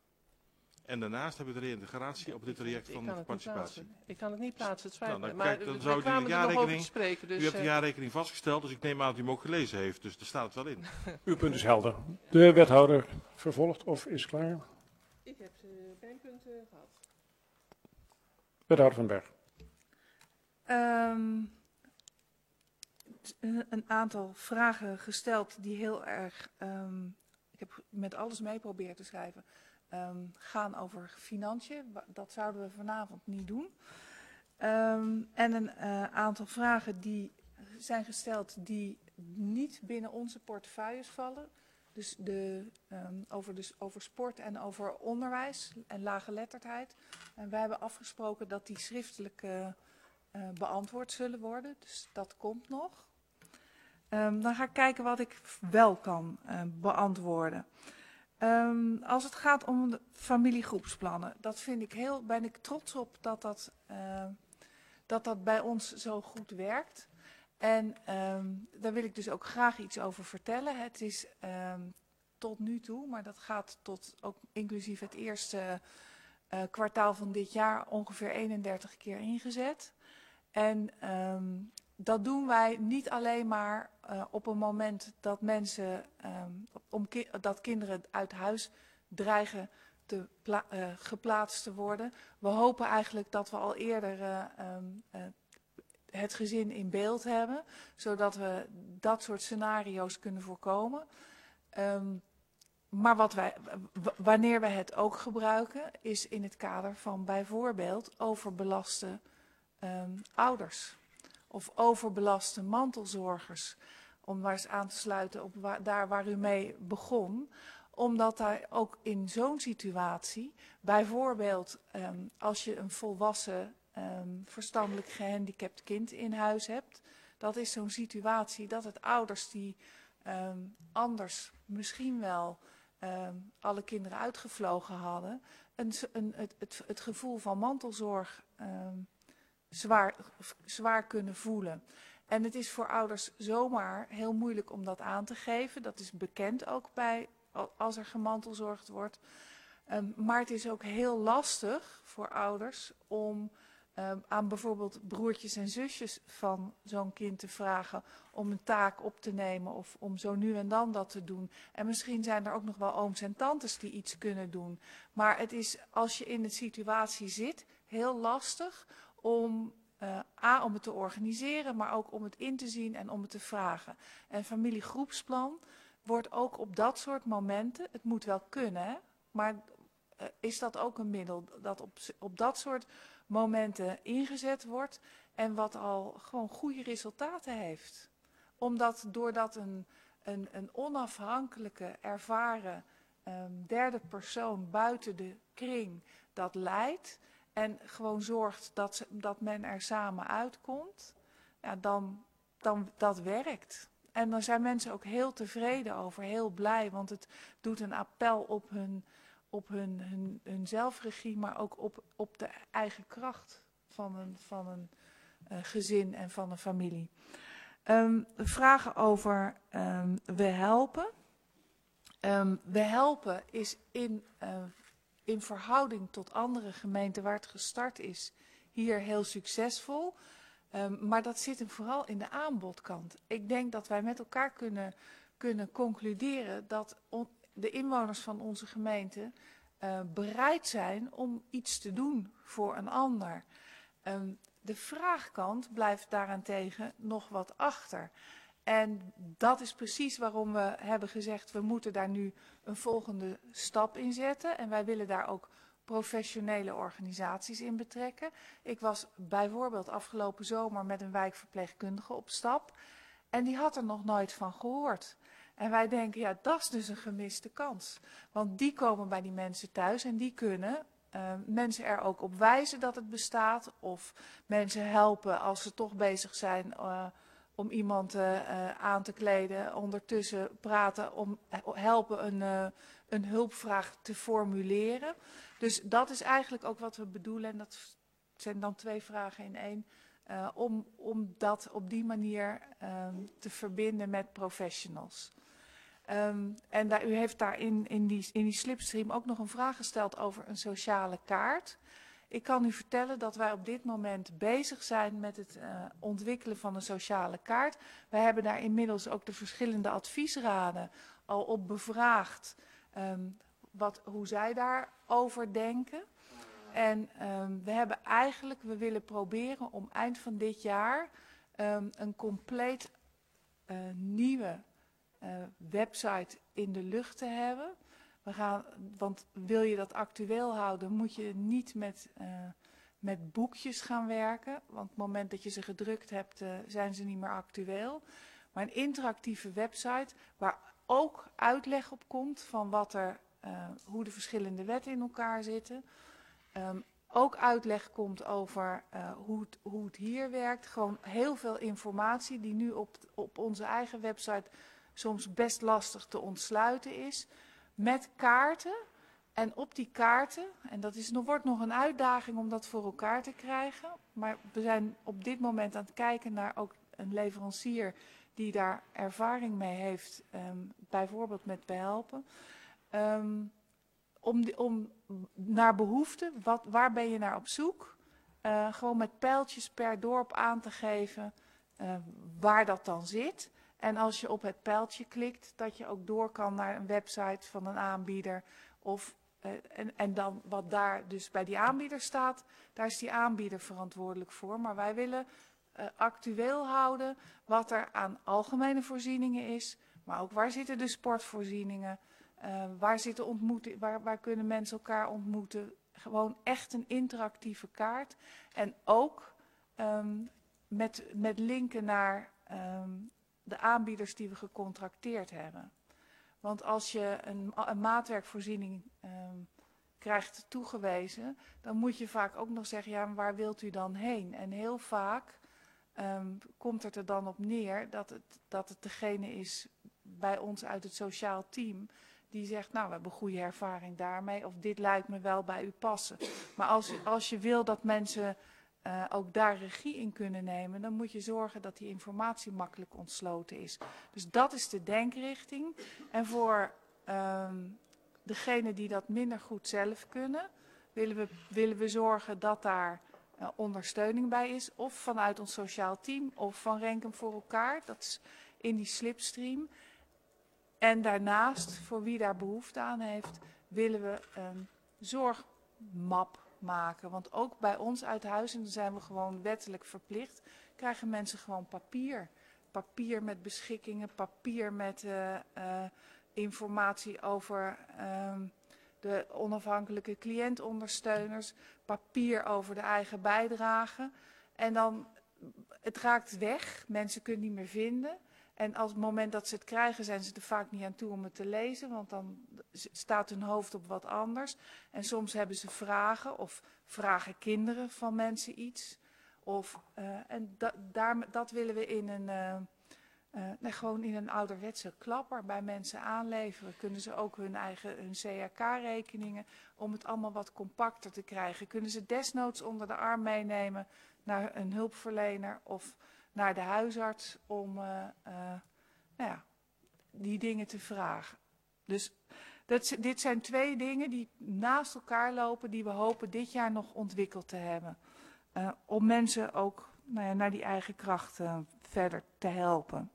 En daarnaast hebben we de reïntegratie op dit traject van de participatie. Ik kan het niet plaatsen, het spijt me. Nou, maar kijk, dan we zou kwamen u de er nog over te jaarrekening, spreken. Dus, u hebt de jaarrekening vastgesteld, dus ik neem aan dat u hem ook gelezen heeft. Dus daar staat het wel in. Uw punt is helder. De wethouder vervolgt of is klaar. Ik heb uh, mijn punten gehad. Wethouder Van Berg. Um, een aantal vragen gesteld die heel erg, um, ik heb met alles mee proberen te schrijven, um, gaan over financiën. Dat zouden we vanavond niet doen. Um, en een uh, aantal vragen die zijn gesteld die niet binnen onze portefeuilles vallen. Dus de, um, over, dus over sport en over onderwijs en laaggeletterdheid. En wij hebben afgesproken dat die schriftelijk uh, uh, beantwoord zullen worden. Dus dat komt nog. Um, dan ga ik kijken wat ik wel kan uh, beantwoorden. Um, als het gaat om de familiegroepsplannen, dat vind ik heel, ben ik trots op dat dat, uh, dat dat bij ons zo goed werkt. En um, daar wil ik dus ook graag iets over vertellen. Het is um, tot nu toe, maar dat gaat tot ook inclusief het eerste uh, kwartaal van dit jaar ongeveer eenendertig keer ingezet. En um, dat doen wij niet alleen maar uh, op een moment dat mensen, um, om ki dat kinderen uit huis dreigen te pla uh, geplaatst te worden. We hopen eigenlijk dat we al eerder uh, um, uh, het gezin in beeld hebben, zodat we dat soort scenario's kunnen voorkomen. Um, maar wat wij, wanneer we het ook gebruiken, is in het kader van bijvoorbeeld overbelaste um, ouders of overbelaste mantelzorgers, om maar eens aan te sluiten op waar, daar waar u mee begon. Omdat daar ook in zo'n situatie, bijvoorbeeld um, als je een volwassen Um, verstandelijk gehandicapt kind in huis hebt. Dat is zo'n situatie dat het ouders die um, anders misschien wel um, alle kinderen uitgevlogen hadden, een, een, het, het, het gevoel van mantelzorg um, zwaar, zwaar kunnen voelen. En het is voor ouders zomaar heel moeilijk om dat aan te geven. Dat is bekend ook bij, als er gemantelzorgd wordt. Um, maar het is ook heel lastig voor ouders om um, aan bijvoorbeeld broertjes en zusjes van zo'n kind te vragen om een taak op te nemen of om zo nu en dan dat te doen. En misschien zijn er ook nog wel ooms en tantes die iets kunnen doen. Maar het is, als je in de situatie zit, heel lastig om uh, A, om het te organiseren, maar ook om het in te zien en om het te vragen. En familiegroepsplan wordt ook op dat soort momenten, het moet wel kunnen, hè, maar uh, is dat ook een middel dat op, op dat soort momenten ingezet wordt en wat al gewoon goede resultaten heeft. Omdat doordat een, een, een onafhankelijke, ervaren um, derde persoon buiten de kring dat leidt en gewoon zorgt dat, ze, dat men er samen uitkomt, ja, dan, dan dat werkt. En dan zijn mensen ook heel tevreden over, heel blij, want het doet een appel op hun, op hun, hun, hun zelfregie, maar ook op, op de eigen kracht van een, van een uh, gezin en van een familie. Um, vragen over um, We Helpen. Um, We Helpen is in, uh, in verhouding tot andere gemeenten waar het gestart is hier heel succesvol. Um, maar dat zit hem vooral in de aanbodkant. Ik denk dat wij met elkaar kunnen, kunnen concluderen dat on, de inwoners van onze gemeente uh, bereid zijn om iets te doen voor een ander. Um, de vraagkant blijft daarentegen nog wat achter. En dat is precies waarom we hebben gezegd, we moeten daar nu een volgende stap in zetten. En wij willen daar ook professionele organisaties in betrekken. Ik was bijvoorbeeld afgelopen zomer met een wijkverpleegkundige op stap. En die had er nog nooit van gehoord. En wij denken, ja, dat is dus een gemiste kans. Want die komen bij die mensen thuis en die kunnen uh, mensen er ook op wijzen dat het bestaat. Of mensen helpen als ze toch bezig zijn uh, om iemand uh, aan te kleden. Ondertussen praten, om helpen een, uh, een hulpvraag te formuleren. Dus dat is eigenlijk ook wat we bedoelen. En dat zijn dan twee vragen in één. Uh, om, om dat op die manier um, te verbinden met professionals. Um, en daar, u heeft daar in, in, die, in die slipstream ook nog een vraag gesteld over een sociale kaart. Ik kan u vertellen dat wij op dit moment bezig zijn met het uh, ontwikkelen van een sociale kaart. Wij hebben daar inmiddels ook de verschillende adviesraden al op bevraagd um, wat, hoe zij daarover denken. En um, we hebben eigenlijk, we willen proberen om eind van dit jaar um, een compleet uh, nieuwe uh, website in de lucht te hebben. We gaan, want wil je dat actueel houden, moet je niet met, uh, met boekjes gaan werken. Want op het moment dat je ze gedrukt hebt, uh, zijn ze niet meer actueel. Maar een interactieve website waar ook uitleg op komt van wat er, uh, hoe de verschillende wetten in elkaar zitten. Um, ook uitleg komt over uh, hoe, het, hoe het hier werkt. Gewoon heel veel informatie die nu op, op onze eigen website soms best lastig te ontsluiten is. Met kaarten. En op die kaarten, en dat is, wordt nog een uitdaging om dat voor elkaar te krijgen. Maar we zijn op dit moment aan het kijken naar ook een leverancier die daar ervaring mee heeft. Um, bijvoorbeeld met behelpen. Um, Om, die, om naar behoefte, wat, waar ben je naar op zoek? Uh, gewoon met pijltjes per dorp aan te geven uh, waar dat dan zit. En als je op het pijltje klikt, dat je ook door kan naar een website van een aanbieder. Of, uh, en, en dan wat daar dus bij die aanbieder staat, daar is die aanbieder verantwoordelijk voor. Maar wij willen uh, actueel houden wat er aan algemene voorzieningen is. Maar ook waar zitten de sportvoorzieningen? Uh, waar, zitten ontmoeten, waar, waar kunnen mensen elkaar ontmoeten? Gewoon echt een interactieve kaart. En ook um, met, met linken naar um, de aanbieders die we gecontracteerd hebben. Want als je een, een maatwerkvoorziening um, krijgt toegewezen, dan moet je vaak ook nog zeggen, ja, maar waar wilt u dan heen? En heel vaak um, komt het er dan op neer dat het, dat het degene is bij ons uit het sociaal team die zegt, nou, we hebben goede ervaring daarmee, of dit lijkt me wel bij u passen. Maar als, als je wil dat mensen uh, ook daar regie in kunnen nemen, dan moet je zorgen dat die informatie makkelijk ontsloten is. Dus dat is de denkrichting. En voor um, degenen die dat minder goed zelf kunnen, willen we, willen we zorgen dat daar uh, ondersteuning bij is. Of vanuit ons sociaal team of van Renkum voor elkaar. Dat is in die slipstream. En daarnaast, voor wie daar behoefte aan heeft, willen we een zorgmap maken. Want ook bij ons uit huis, en dan zijn we gewoon wettelijk verplicht, krijgen mensen gewoon papier. Papier met beschikkingen, papier met uh, uh, informatie over uh, de onafhankelijke cliëntondersteuners, papier over de eigen bijdrage. En dan, het raakt weg, mensen kunnen het niet meer vinden. En als het moment dat ze het krijgen, zijn ze er vaak niet aan toe om het te lezen, want dan staat hun hoofd op wat anders. En soms hebben ze vragen of vragen kinderen van mensen iets. Of, uh, en da, daar, dat willen we in een, uh, uh, nee, gewoon in een ouderwetse klapper bij mensen aanleveren. Kunnen ze ook hun eigen hun C R K-rekeningen, om het allemaal wat compacter te krijgen. Kunnen ze desnoods onder de arm meenemen naar een hulpverlener of naar de huisarts om uh, uh, nou ja, die dingen te vragen. Dus dat, dit zijn twee dingen die naast elkaar lopen, die we hopen dit jaar nog ontwikkeld te hebben. Uh, om mensen ook nou ja, naar die eigen kracht uh, verder te helpen.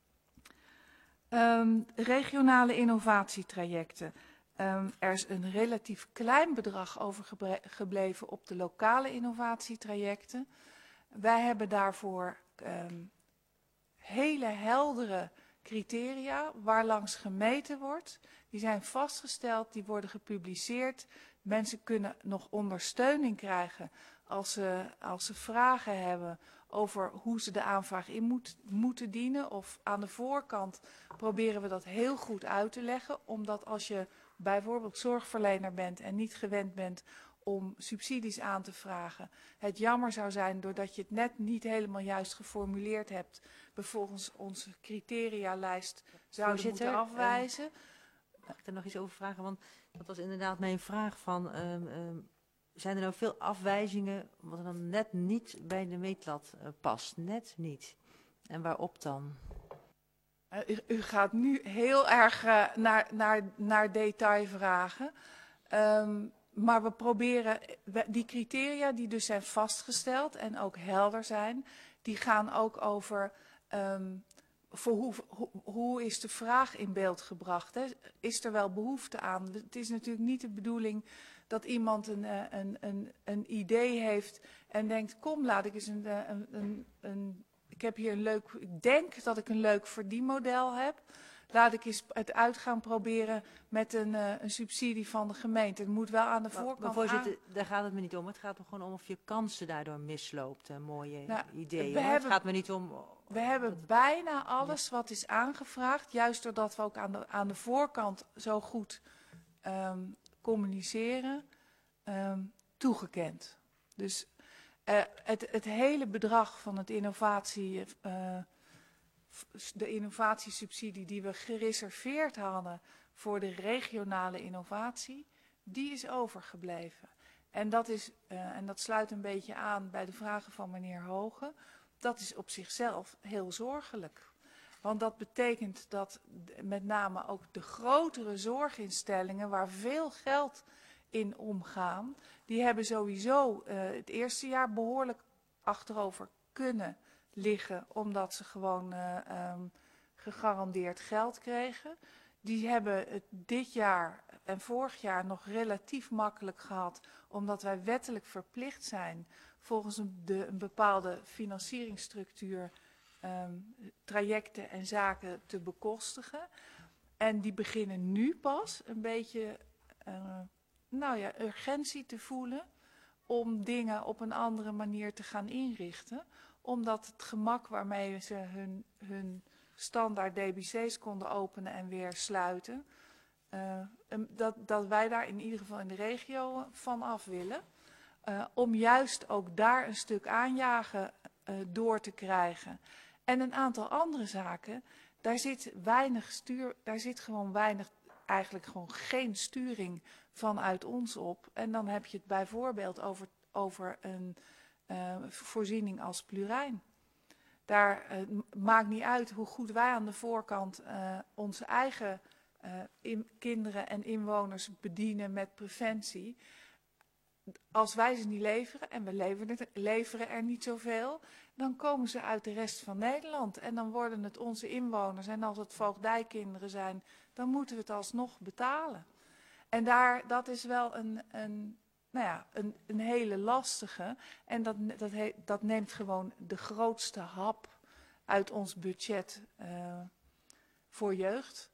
Um, regionale innovatietrajecten. Um, er is een relatief klein bedrag overgebleven op de lokale innovatietrajecten. Wij hebben daarvoor um, hele heldere criteria waarlangs gemeten wordt. Die zijn vastgesteld, die worden gepubliceerd. Mensen kunnen nog ondersteuning krijgen als ze, als ze vragen hebben over hoe ze de aanvraag in moet, moeten dienen. Of aan de voorkant proberen we dat heel goed uit te leggen. Omdat als je bijvoorbeeld zorgverlener bent en niet gewend bent om subsidies aan te vragen, het jammer zou zijn doordat je het net niet helemaal juist geformuleerd hebt, bijvoorbeeld onze criterialijst zouden moeten afwijzen. Uh, mag ik er nog iets over vragen? Want dat was inderdaad mijn vraag van, um, um, zijn er nou veel afwijzingen wat er dan net niet bij de meetlat uh, past? Net niet. En waarop dan? Uh, u, u gaat nu heel erg uh, naar, naar, naar detailvragen. Um, Maar we proberen, die criteria die dus zijn vastgesteld en ook helder zijn, die gaan ook over um, voor hoe, hoe, hoe is de vraag in beeld gebracht. Hè? Is er wel behoefte aan? Het is natuurlijk niet de bedoeling dat iemand een, een, een, een idee heeft en denkt, kom laat ik eens een, een, een, een ik heb hier een leuk, ik denk dat ik een leuk verdienmodel heb. Laat ik eens het uit gaan proberen met een, uh, een subsidie van de gemeente. Het moet wel aan de voorkant maar, voorzitter, aan... daar gaat het me niet om. Het gaat er gewoon om of je kansen daardoor misloopt. Een mooie nou, ideeën. We hebben, het gaat me niet om... We hebben het... bijna alles wat is aangevraagd, juist doordat we ook aan de, aan de voorkant zo goed um, communiceren, um, toegekend. Dus uh, het, het hele bedrag van het innovatie... Uh, de innovatiesubsidie die we gereserveerd hadden voor de regionale innovatie, die is overgebleven. En dat, is, uh, en dat sluit een beetje aan bij de vragen van meneer Hoge. Dat is op zichzelf heel zorgelijk. Want dat betekent dat met name ook de grotere zorginstellingen waar veel geld in omgaan, die hebben sowieso uh, het eerste jaar behoorlijk achterover kunnen liggen, omdat ze gewoon uh, um, gegarandeerd geld kregen. Die hebben het dit jaar en vorig jaar nog relatief makkelijk gehad, omdat wij wettelijk verplicht zijn volgens een, de, een bepaalde financieringsstructuur um, trajecten en zaken te bekostigen. En die beginnen nu pas een beetje uh, nou ja, urgentie te voelen om dingen op een andere manier te gaan inrichten, omdat het gemak waarmee ze hun, hun standaard D B C's konden openen en weer sluiten, uh, dat, dat wij daar in ieder geval in de regio van af willen. Uh, om juist ook daar een stuk aanjagen uh, door te krijgen. En een aantal andere zaken, daar zit weinig stuur, daar zit gewoon weinig, eigenlijk gewoon geen sturing vanuit ons op. En dan heb je het bijvoorbeeld over, over een uh, voorziening als Plurijn. Daar uh, maakt niet uit hoe goed wij aan de voorkant uh, onze eigen uh, in, kinderen en inwoners bedienen met preventie. Als wij ze niet leveren, en we leveren, het, leveren er niet zoveel, dan komen ze uit de rest van Nederland. En dan worden het onze inwoners. En als het voogdijkinderen zijn, dan moeten we het alsnog betalen. En daar, dat is wel een, een, nou ja, een, een hele lastige. En dat, dat, he, dat neemt gewoon de grootste hap uit ons budget uh, voor jeugd.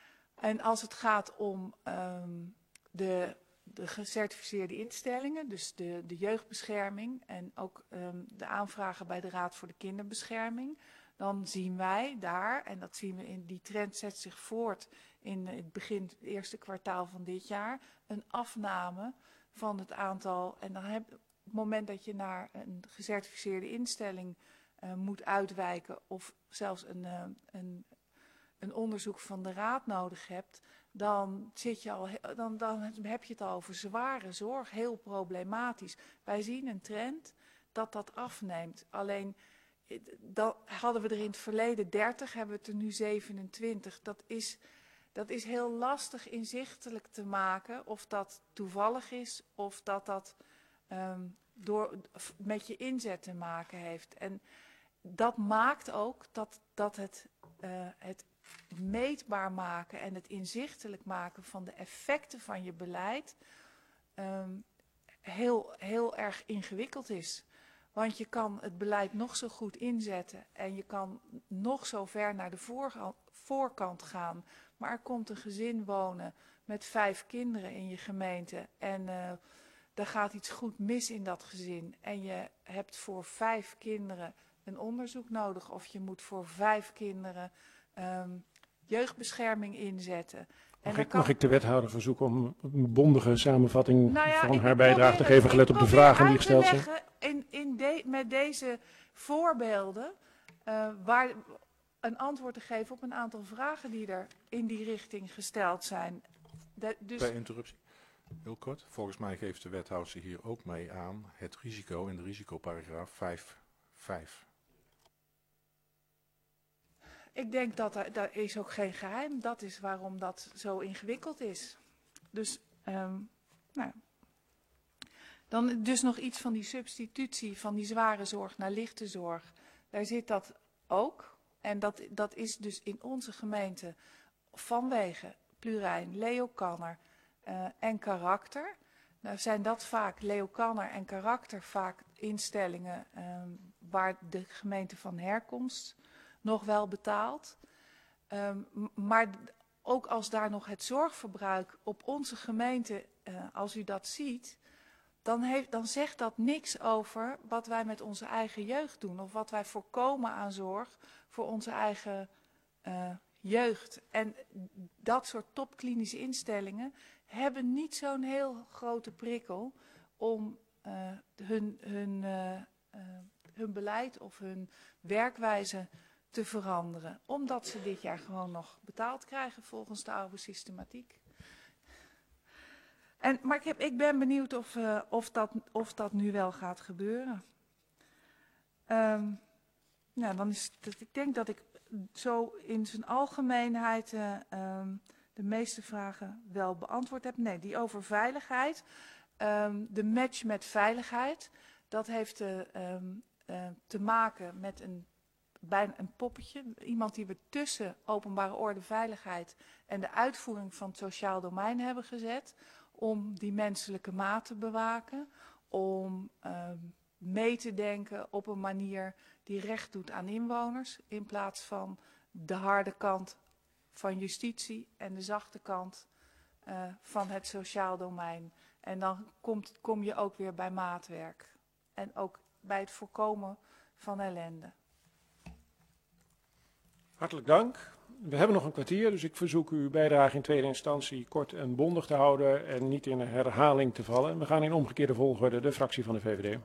En als het gaat om um, de... de gecertificeerde instellingen, dus de, de jeugdbescherming en ook um, de aanvragen bij de Raad voor de Kinderbescherming, dan zien wij daar, en dat zien we in die trend zet zich voort in het begin, het eerste kwartaal van dit jaar, een afname van het aantal. En dan heb op het moment dat je naar een gecertificeerde instelling uh, moet uitwijken of zelfs een, uh, een, een onderzoek van de Raad nodig hebt, dan, zit je al, dan, dan heb je het al over zware zorg, heel problematisch. Wij zien een trend dat dat afneemt. Alleen, dan hadden we er in het verleden dertig, hebben we het er nu zevenentwintig. Dat is, dat is heel lastig inzichtelijk te maken of dat toevallig is of dat dat um, door, met je inzet te maken heeft. En dat maakt ook dat, dat het, uh, het meetbaar maken en het inzichtelijk maken van de effecten van je beleid um, heel, heel erg ingewikkeld is. Want je kan het beleid nog zo goed inzetten en je kan nog zo ver naar de voor, voorkant gaan. Maar er komt een gezin wonen met vijf kinderen in je gemeente en uh, er gaat iets goed mis in dat gezin. En je hebt voor vijf kinderen een onderzoek nodig of je moet voor vijf kinderen um, jeugdbescherming inzetten. Mag ik, mag ik de wethouder verzoeken om een bondige samenvatting nou ja, van haar bijdrage te geven, gelet op de vragen die gesteld zijn? In, in de, met deze voorbeelden uh, waar een antwoord te geven op een aantal vragen die er in die richting gesteld zijn. De, dus... Bij interruptie. Heel kort. Volgens mij geeft de wethouder hier ook mee aan het risico in de risicoparagraaf vijf punt vijf. Ik denk dat er, dat is ook geen geheim. Dat is waarom dat zo ingewikkeld is. Dus, um, nou, dan dus nog iets van die substitutie van die zware zorg naar lichte zorg. Daar zit dat ook. En dat, dat is dus in onze gemeente vanwege Plurijn, Leo Kanner uh, en Karakter. Nou zijn dat vaak, Leo Kanner en Karakter, vaak instellingen um, waar de gemeente van herkomst nog wel betaalt. Um, maar ook als daar nog het zorgverbruik op onze gemeente, uh, als u dat ziet, dan, heeft, dan zegt dat niks over wat wij met onze eigen jeugd doen. Of wat wij voorkomen aan zorg voor onze eigen uh, jeugd. En dat soort topklinische instellingen hebben niet zo'n heel grote prikkel om uh, hun, hun, uh, uh, hun beleid of hun werkwijze te veranderen. Omdat ze dit jaar gewoon nog betaald krijgen volgens de oude systematiek. En, maar ik, heb, ik ben benieuwd of, uh, of, dat, of dat nu wel gaat gebeuren. Um, nou, dan is het, ik denk dat ik zo in zijn algemeenheid uh, um, de meeste vragen wel beantwoord heb. Nee, die over veiligheid. Um, de match met veiligheid. Dat heeft uh, um, uh, te maken met een, bijna een poppetje. Iemand die we tussen openbare orde, veiligheid en de uitvoering van het sociaal domein hebben gezet. Om die menselijke maat te bewaken. Om uh, mee te denken op een manier die recht doet aan inwoners. In plaats van de harde kant van justitie en de zachte kant uh, van het sociaal domein. En dan komt, kom je ook weer bij maatwerk. En ook bij het voorkomen van ellende. Hartelijk dank. We hebben nog een kwartier, dus ik verzoek uw bijdrage in tweede instantie kort en bondig te houden en niet in een herhaling te vallen. We gaan in omgekeerde volgorde de fractie van de V V D.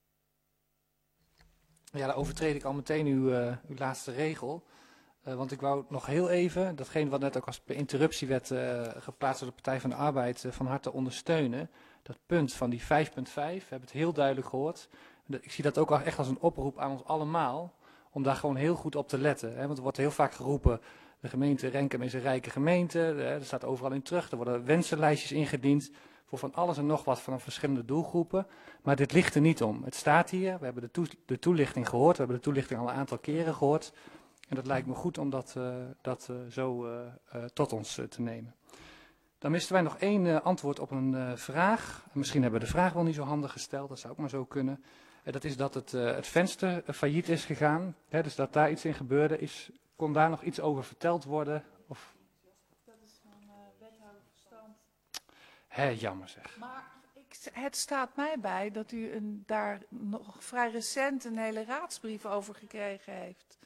Ja, dan overtreed ik al meteen uw, uh, uw laatste regel. Uh, want ik wou nog heel even, datgene wat net ook als interruptie werd uh, geplaatst door de Partij van de Arbeid, uh, van harte ondersteunen. Dat punt van die vijf punt vijf, we hebben het heel duidelijk gehoord. De, ik zie dat ook al echt als een oproep aan ons allemaal, om daar gewoon heel goed op te letten. Hè? Want er wordt heel vaak geroepen, de gemeente Renkum is een rijke gemeente, hè? Er staat overal in terug, er worden wensenlijstjes ingediend voor van alles en nog wat van verschillende doelgroepen. Maar dit ligt er niet om. Het staat hier, we hebben de, toe, de toelichting gehoord, we hebben de toelichting al een aantal keren gehoord. En dat lijkt me goed om dat, uh, dat uh, zo uh, uh, tot ons uh, te nemen. Dan misten wij nog één uh, antwoord op een uh, vraag. Misschien hebben we de vraag wel niet zo handig gesteld, dat zou ook maar zo kunnen. Uh, dat is dat het, uh, het venster uh, failliet is gegaan, hè, dus dat daar iets in gebeurde. Is, kon daar nog iets over verteld worden? Of... Dat is van uh, wethouder verstand. Hé, jammer zeg. Maar ik, het staat mij bij dat u een, daar nog vrij recent een hele raadsbrief over gekregen heeft.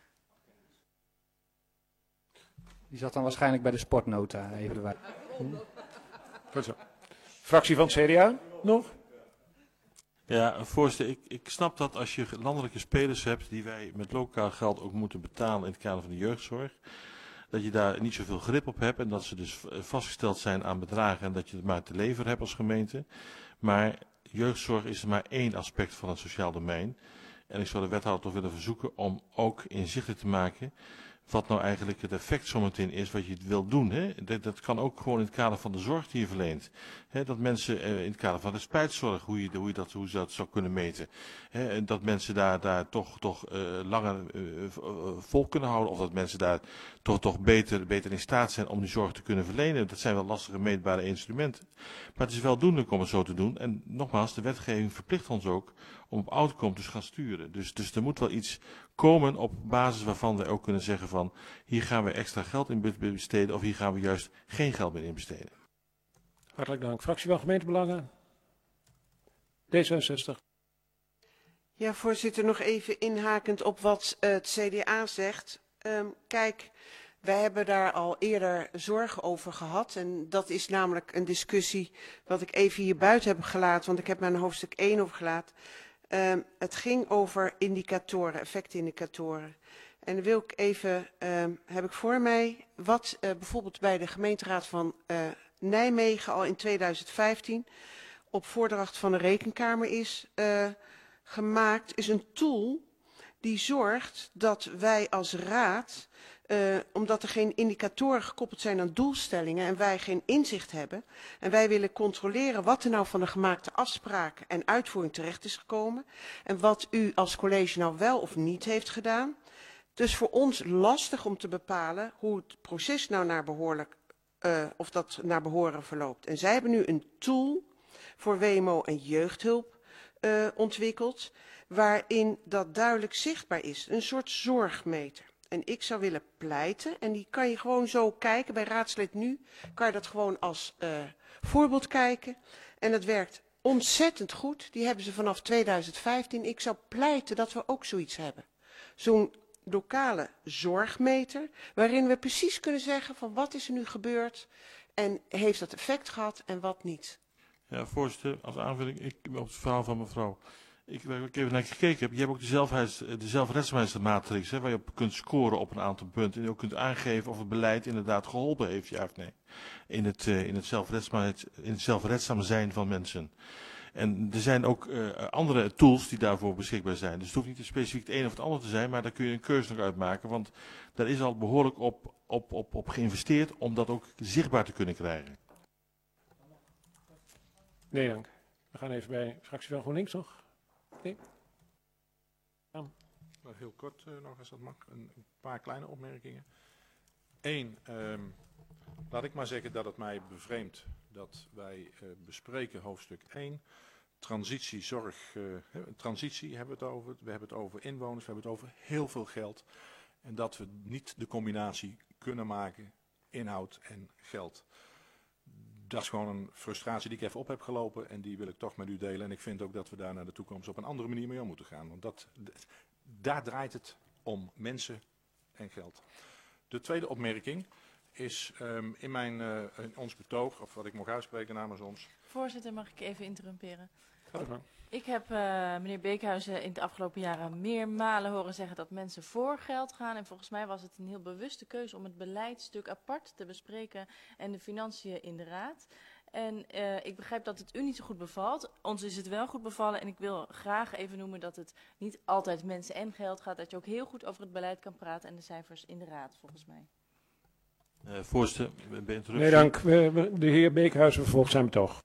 Die zat dan waarschijnlijk bij de sportnota even erbij. Goed zo. Fractie van het C D A nog? Ja, voorzitter, ik, ik snap dat als je landelijke spelers hebt die wij met lokaal geld ook moeten betalen in het kader van de jeugdzorg, dat je daar niet zoveel grip op hebt en dat ze dus vastgesteld zijn aan bedragen en dat je het maar te leveren hebt als gemeente. Maar jeugdzorg is maar één aspect van het sociaal domein. En ik zou de wethouder toch willen verzoeken om ook inzichtelijk te maken wat nou eigenlijk het effect zometeen is wat je wil doen. Hè? Dat, dat kan ook gewoon in het kader van de zorg die je verleent. Hè? Dat mensen uh, in het kader van de spijtzorg, hoe je, hoe je, dat, hoe je dat zou kunnen meten. Hè? Dat mensen daar, daar toch, toch uh, langer uh, vol kunnen houden. Of dat mensen daar toch, toch beter, beter in staat zijn om die zorg te kunnen verlenen. Dat zijn wel lastige meetbare instrumenten. Maar het is wel doenlijk om het zo te doen. En nogmaals, de wetgeving verplicht ons ook om op outcome te gaan sturen. Dus, dus er moet wel iets komen op basis waarvan we ook kunnen zeggen van hier gaan we extra geld in besteden of hier gaan we juist geen geld meer in besteden. Hartelijk dank. Fractie van Gemeentebelangen. D zesenzestig. Ja, voorzitter, nog even inhakend op wat uh, het C D A zegt. Um, kijk, wij hebben daar al eerder zorgen over gehad. En dat is namelijk een discussie wat ik even hier buiten heb gelaten, want ik heb mijn hoofdstuk één overgelaten. Um, het ging over indicatoren, effectindicatoren. En dan wil ik even, um, heb ik voor mij, wat uh, bijvoorbeeld bij de gemeenteraad van uh, Nijmegen al in tweeduizend vijftien op voordracht van de Rekenkamer is uh, gemaakt, is een tool die zorgt dat wij als raad, uh, omdat er geen indicatoren gekoppeld zijn aan doelstellingen en wij geen inzicht hebben en wij willen controleren wat er nou van de gemaakte afspraken en uitvoering terecht is gekomen en wat u als college nou wel of niet heeft gedaan. Dus voor ons lastig om te bepalen hoe het proces nou naar behoorlijk, uh, of dat naar behoren verloopt. En zij hebben nu een tool voor W M O en jeugdhulp uh, ontwikkeld, waarin dat duidelijk zichtbaar is. Een soort zorgmeter. En ik zou willen pleiten, en die kan je gewoon zo kijken, bij raadslid nu kan je dat gewoon als uh, voorbeeld kijken. En dat werkt ontzettend goed. Die hebben ze vanaf tweeduizend vijftien. Ik zou pleiten dat we ook zoiets hebben. Zo'n lokale zorgmeter, waarin we precies kunnen zeggen van wat is er nu gebeurd en heeft dat effect gehad en wat niet. Ja, voorzitter, als aanvulling, ik, op het verhaal van mevrouw. Ik, ik even naar gekeken heb, je hebt ook de, zelfheids, de zelfredzaamheidsmatrix, hè, waar je op kunt scoren op een aantal punten. En je ook kunt aangeven of het beleid inderdaad geholpen heeft, ja of nee. In het, uh, in het, zelfredzaam, in het zelfredzaam zijn van mensen. En er zijn ook uh, andere tools die daarvoor beschikbaar zijn. Dus het hoeft niet specifiek het een of het ander te zijn, maar daar kun je een keuze nog uitmaken. Want daar is al behoorlijk op, op, op, op geïnvesteerd om dat ook zichtbaar te kunnen krijgen. Nee, dank. We gaan even bij fractie van GroenLinks nog. Nee. Ja. Nou, heel kort uh, nog, als dat mag. Een, een paar kleine opmerkingen. Eén, um, laat ik maar zeggen dat het mij bevreemdt dat wij uh, bespreken hoofdstuk één. Transitie, zorg, uh, transitie hebben we het over. We hebben het over inwoners, we hebben het over heel veel geld. En dat we niet de combinatie kunnen maken, inhoud en geld. Dat is gewoon een frustratie die ik even op heb gelopen en die wil ik toch met u delen. En ik vind ook dat we daar naar de toekomst op een andere manier mee om moeten gaan. Want dat, daar draait het om mensen en geld. De tweede opmerking is um, in, mijn, uh, in ons betoog, of wat ik mag uitspreken namens ons. Voorzitter, mag ik even interrumperen? Ga ervan. Ik heb uh, meneer Beekhuizen in de afgelopen jaren meermalen horen zeggen dat mensen voor geld gaan. En volgens mij was het een heel bewuste keuze om het beleidstuk apart te bespreken en de financiën in de raad. En uh, ik begrijp dat het u niet zo goed bevalt. Ons is het wel goed bevallen. En ik wil graag even noemen dat het niet altijd mensen en geld gaat. Dat je ook heel goed over het beleid kan praten en de cijfers in de raad, volgens mij. Uh, voorzitter, bij interruptie. Nee, dank. We, we, de heer Beekhuis vervolgt zijn betoog.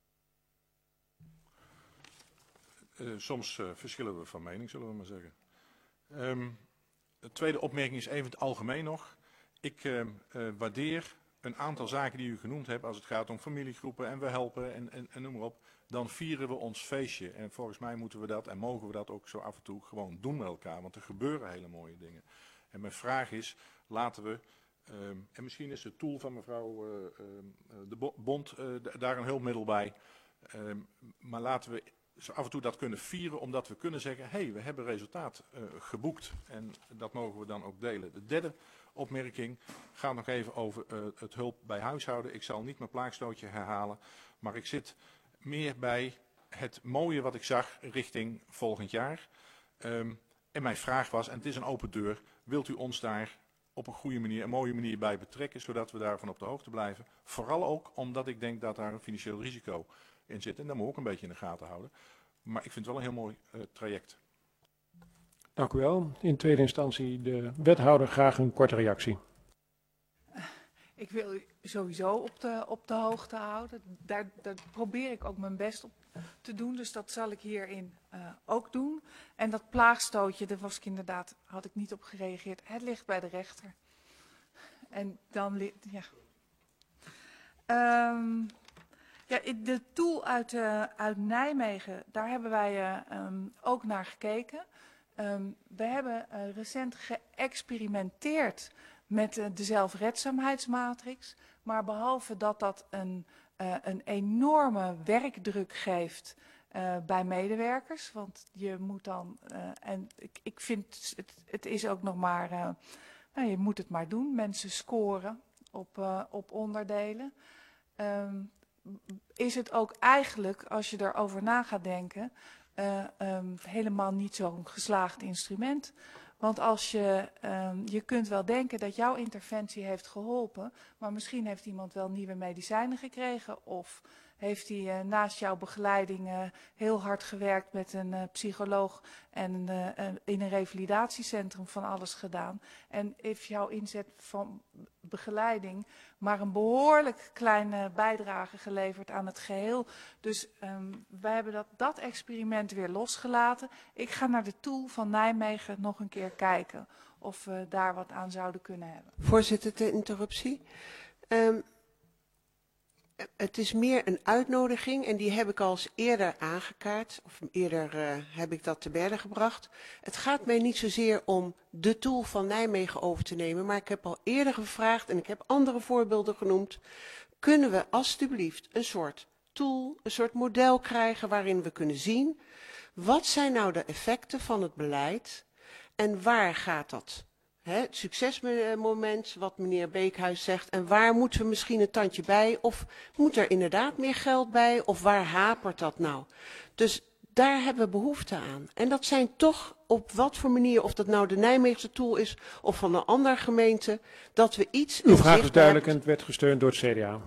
Uh, soms uh, verschillen we van mening, zullen we maar zeggen. Um, de tweede opmerking is even het algemeen nog. Ik uh, uh, waardeer een aantal zaken die u genoemd hebt als het gaat om familiegroepen en we helpen en, en, en noem maar op. Dan vieren we ons feestje. En volgens mij moeten we dat en mogen we dat ook zo af en toe gewoon doen met elkaar. Want er gebeuren hele mooie dingen. En mijn vraag is, laten we, um, en misschien is het tool van mevrouw uh, uh, de Bond uh, daar een hulpmiddel bij. Um, maar laten we zo af en toe dat kunnen vieren, omdat we kunnen zeggen, hé, hey, we hebben resultaat uh, geboekt. En dat mogen we dan ook delen. De derde opmerking gaat nog even over uh, het hulp bij huishouden. Ik zal niet mijn plaagstootje herhalen, maar ik zit meer bij het mooie wat ik zag richting volgend jaar. Um, en mijn vraag was, en het is een open deur, wilt u ons daar op een goede manier, een mooie manier bij betrekken, zodat we daarvan op de hoogte blijven. Vooral ook omdat ik denk dat daar een financieel risico in zit. En dat moet ook een beetje in de gaten houden. Maar ik vind het wel een heel mooi uh, traject. Dank u wel. In tweede instantie de wethouder, graag een korte reactie. Ik wil u sowieso op de, op de hoogte houden. Daar, daar probeer ik ook mijn best op te doen. Dus dat zal ik hierin uh, ook doen. En dat plaagstootje, daar was ik inderdaad, had ik niet op gereageerd. Het ligt bij de rechter. En dan ligt, ja. Um, ja, de tool uit, uh, uit Nijmegen, daar hebben wij uh, um, ook naar gekeken. Um, we hebben uh, recent geëxperimenteerd met uh, de zelfredzaamheidsmatrix. Maar behalve dat dat een, uh, een enorme werkdruk geeft uh, bij medewerkers. Want je moet dan, uh, en ik, ik vind het, het is ook nog maar, uh, nou, je moet het maar doen. Mensen scoren op, uh, op onderdelen. Um, is het ook eigenlijk, als je erover na gaat denken, uh, um, helemaal niet zo'n geslaagd instrument. Want als je, um, je kunt wel denken dat jouw interventie heeft geholpen, maar misschien heeft iemand wel nieuwe medicijnen gekregen of heeft hij uh, naast jouw begeleiding uh, heel hard gewerkt met een uh, psycholoog en uh, uh, in een revalidatiecentrum van alles gedaan. En heeft jouw inzet van begeleiding maar een behoorlijk kleine bijdrage geleverd aan het geheel. Dus um, wij hebben dat, dat experiment weer losgelaten. Ik ga naar de tool van Nijmegen nog een keer kijken of we daar wat aan zouden kunnen hebben. Voorzitter, de interruptie. Um, Het is meer een uitnodiging en die heb ik al eens eerder aangekaart, of eerder uh, heb ik dat te berde gebracht. Het gaat mij niet zozeer om de tool van Nijmegen over te nemen, maar ik heb al eerder gevraagd en ik heb andere voorbeelden genoemd. Kunnen we alstublieft een soort tool, een soort model krijgen waarin we kunnen zien, wat zijn nou de effecten van het beleid en waar gaat dat? He, het succesmoment, wat meneer Beekhuis zegt, en waar moeten we misschien een tandje bij? Of moet er inderdaad meer geld bij? Of waar hapert dat nou? Dus daar hebben we behoefte aan. En dat zijn toch op wat voor manier, of dat nou de Nijmeegse tool is of van een andere gemeente, dat we iets... Uw vraag is duidelijk en het werd gesteund door het C D A.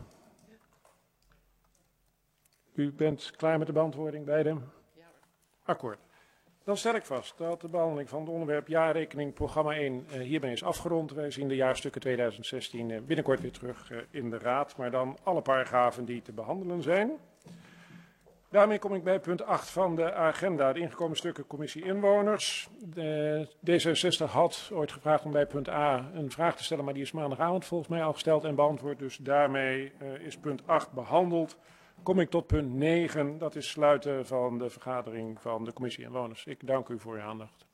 U bent klaar met de beantwoording bij de? Akkoord. Dan stel ik vast dat de behandeling van het onderwerp jaarrekening programma één uh, hierbij is afgerond. Wij zien de jaarstukken tweeduizend zestien uh, binnenkort weer terug uh, in de raad, maar dan alle paragrafen die te behandelen zijn. Daarmee kom ik bij punt acht van de agenda, de ingekomen stukken commissie inwoners. De D zesenzestig had ooit gevraagd om bij punt A een vraag te stellen, maar die is maandagavond volgens mij al gesteld en beantwoord. Dus daarmee uh, is punt acht behandeld. Kom ik tot punt negen, dat is sluiten van de vergadering van de commissie inwoners. Ik dank u voor uw aandacht.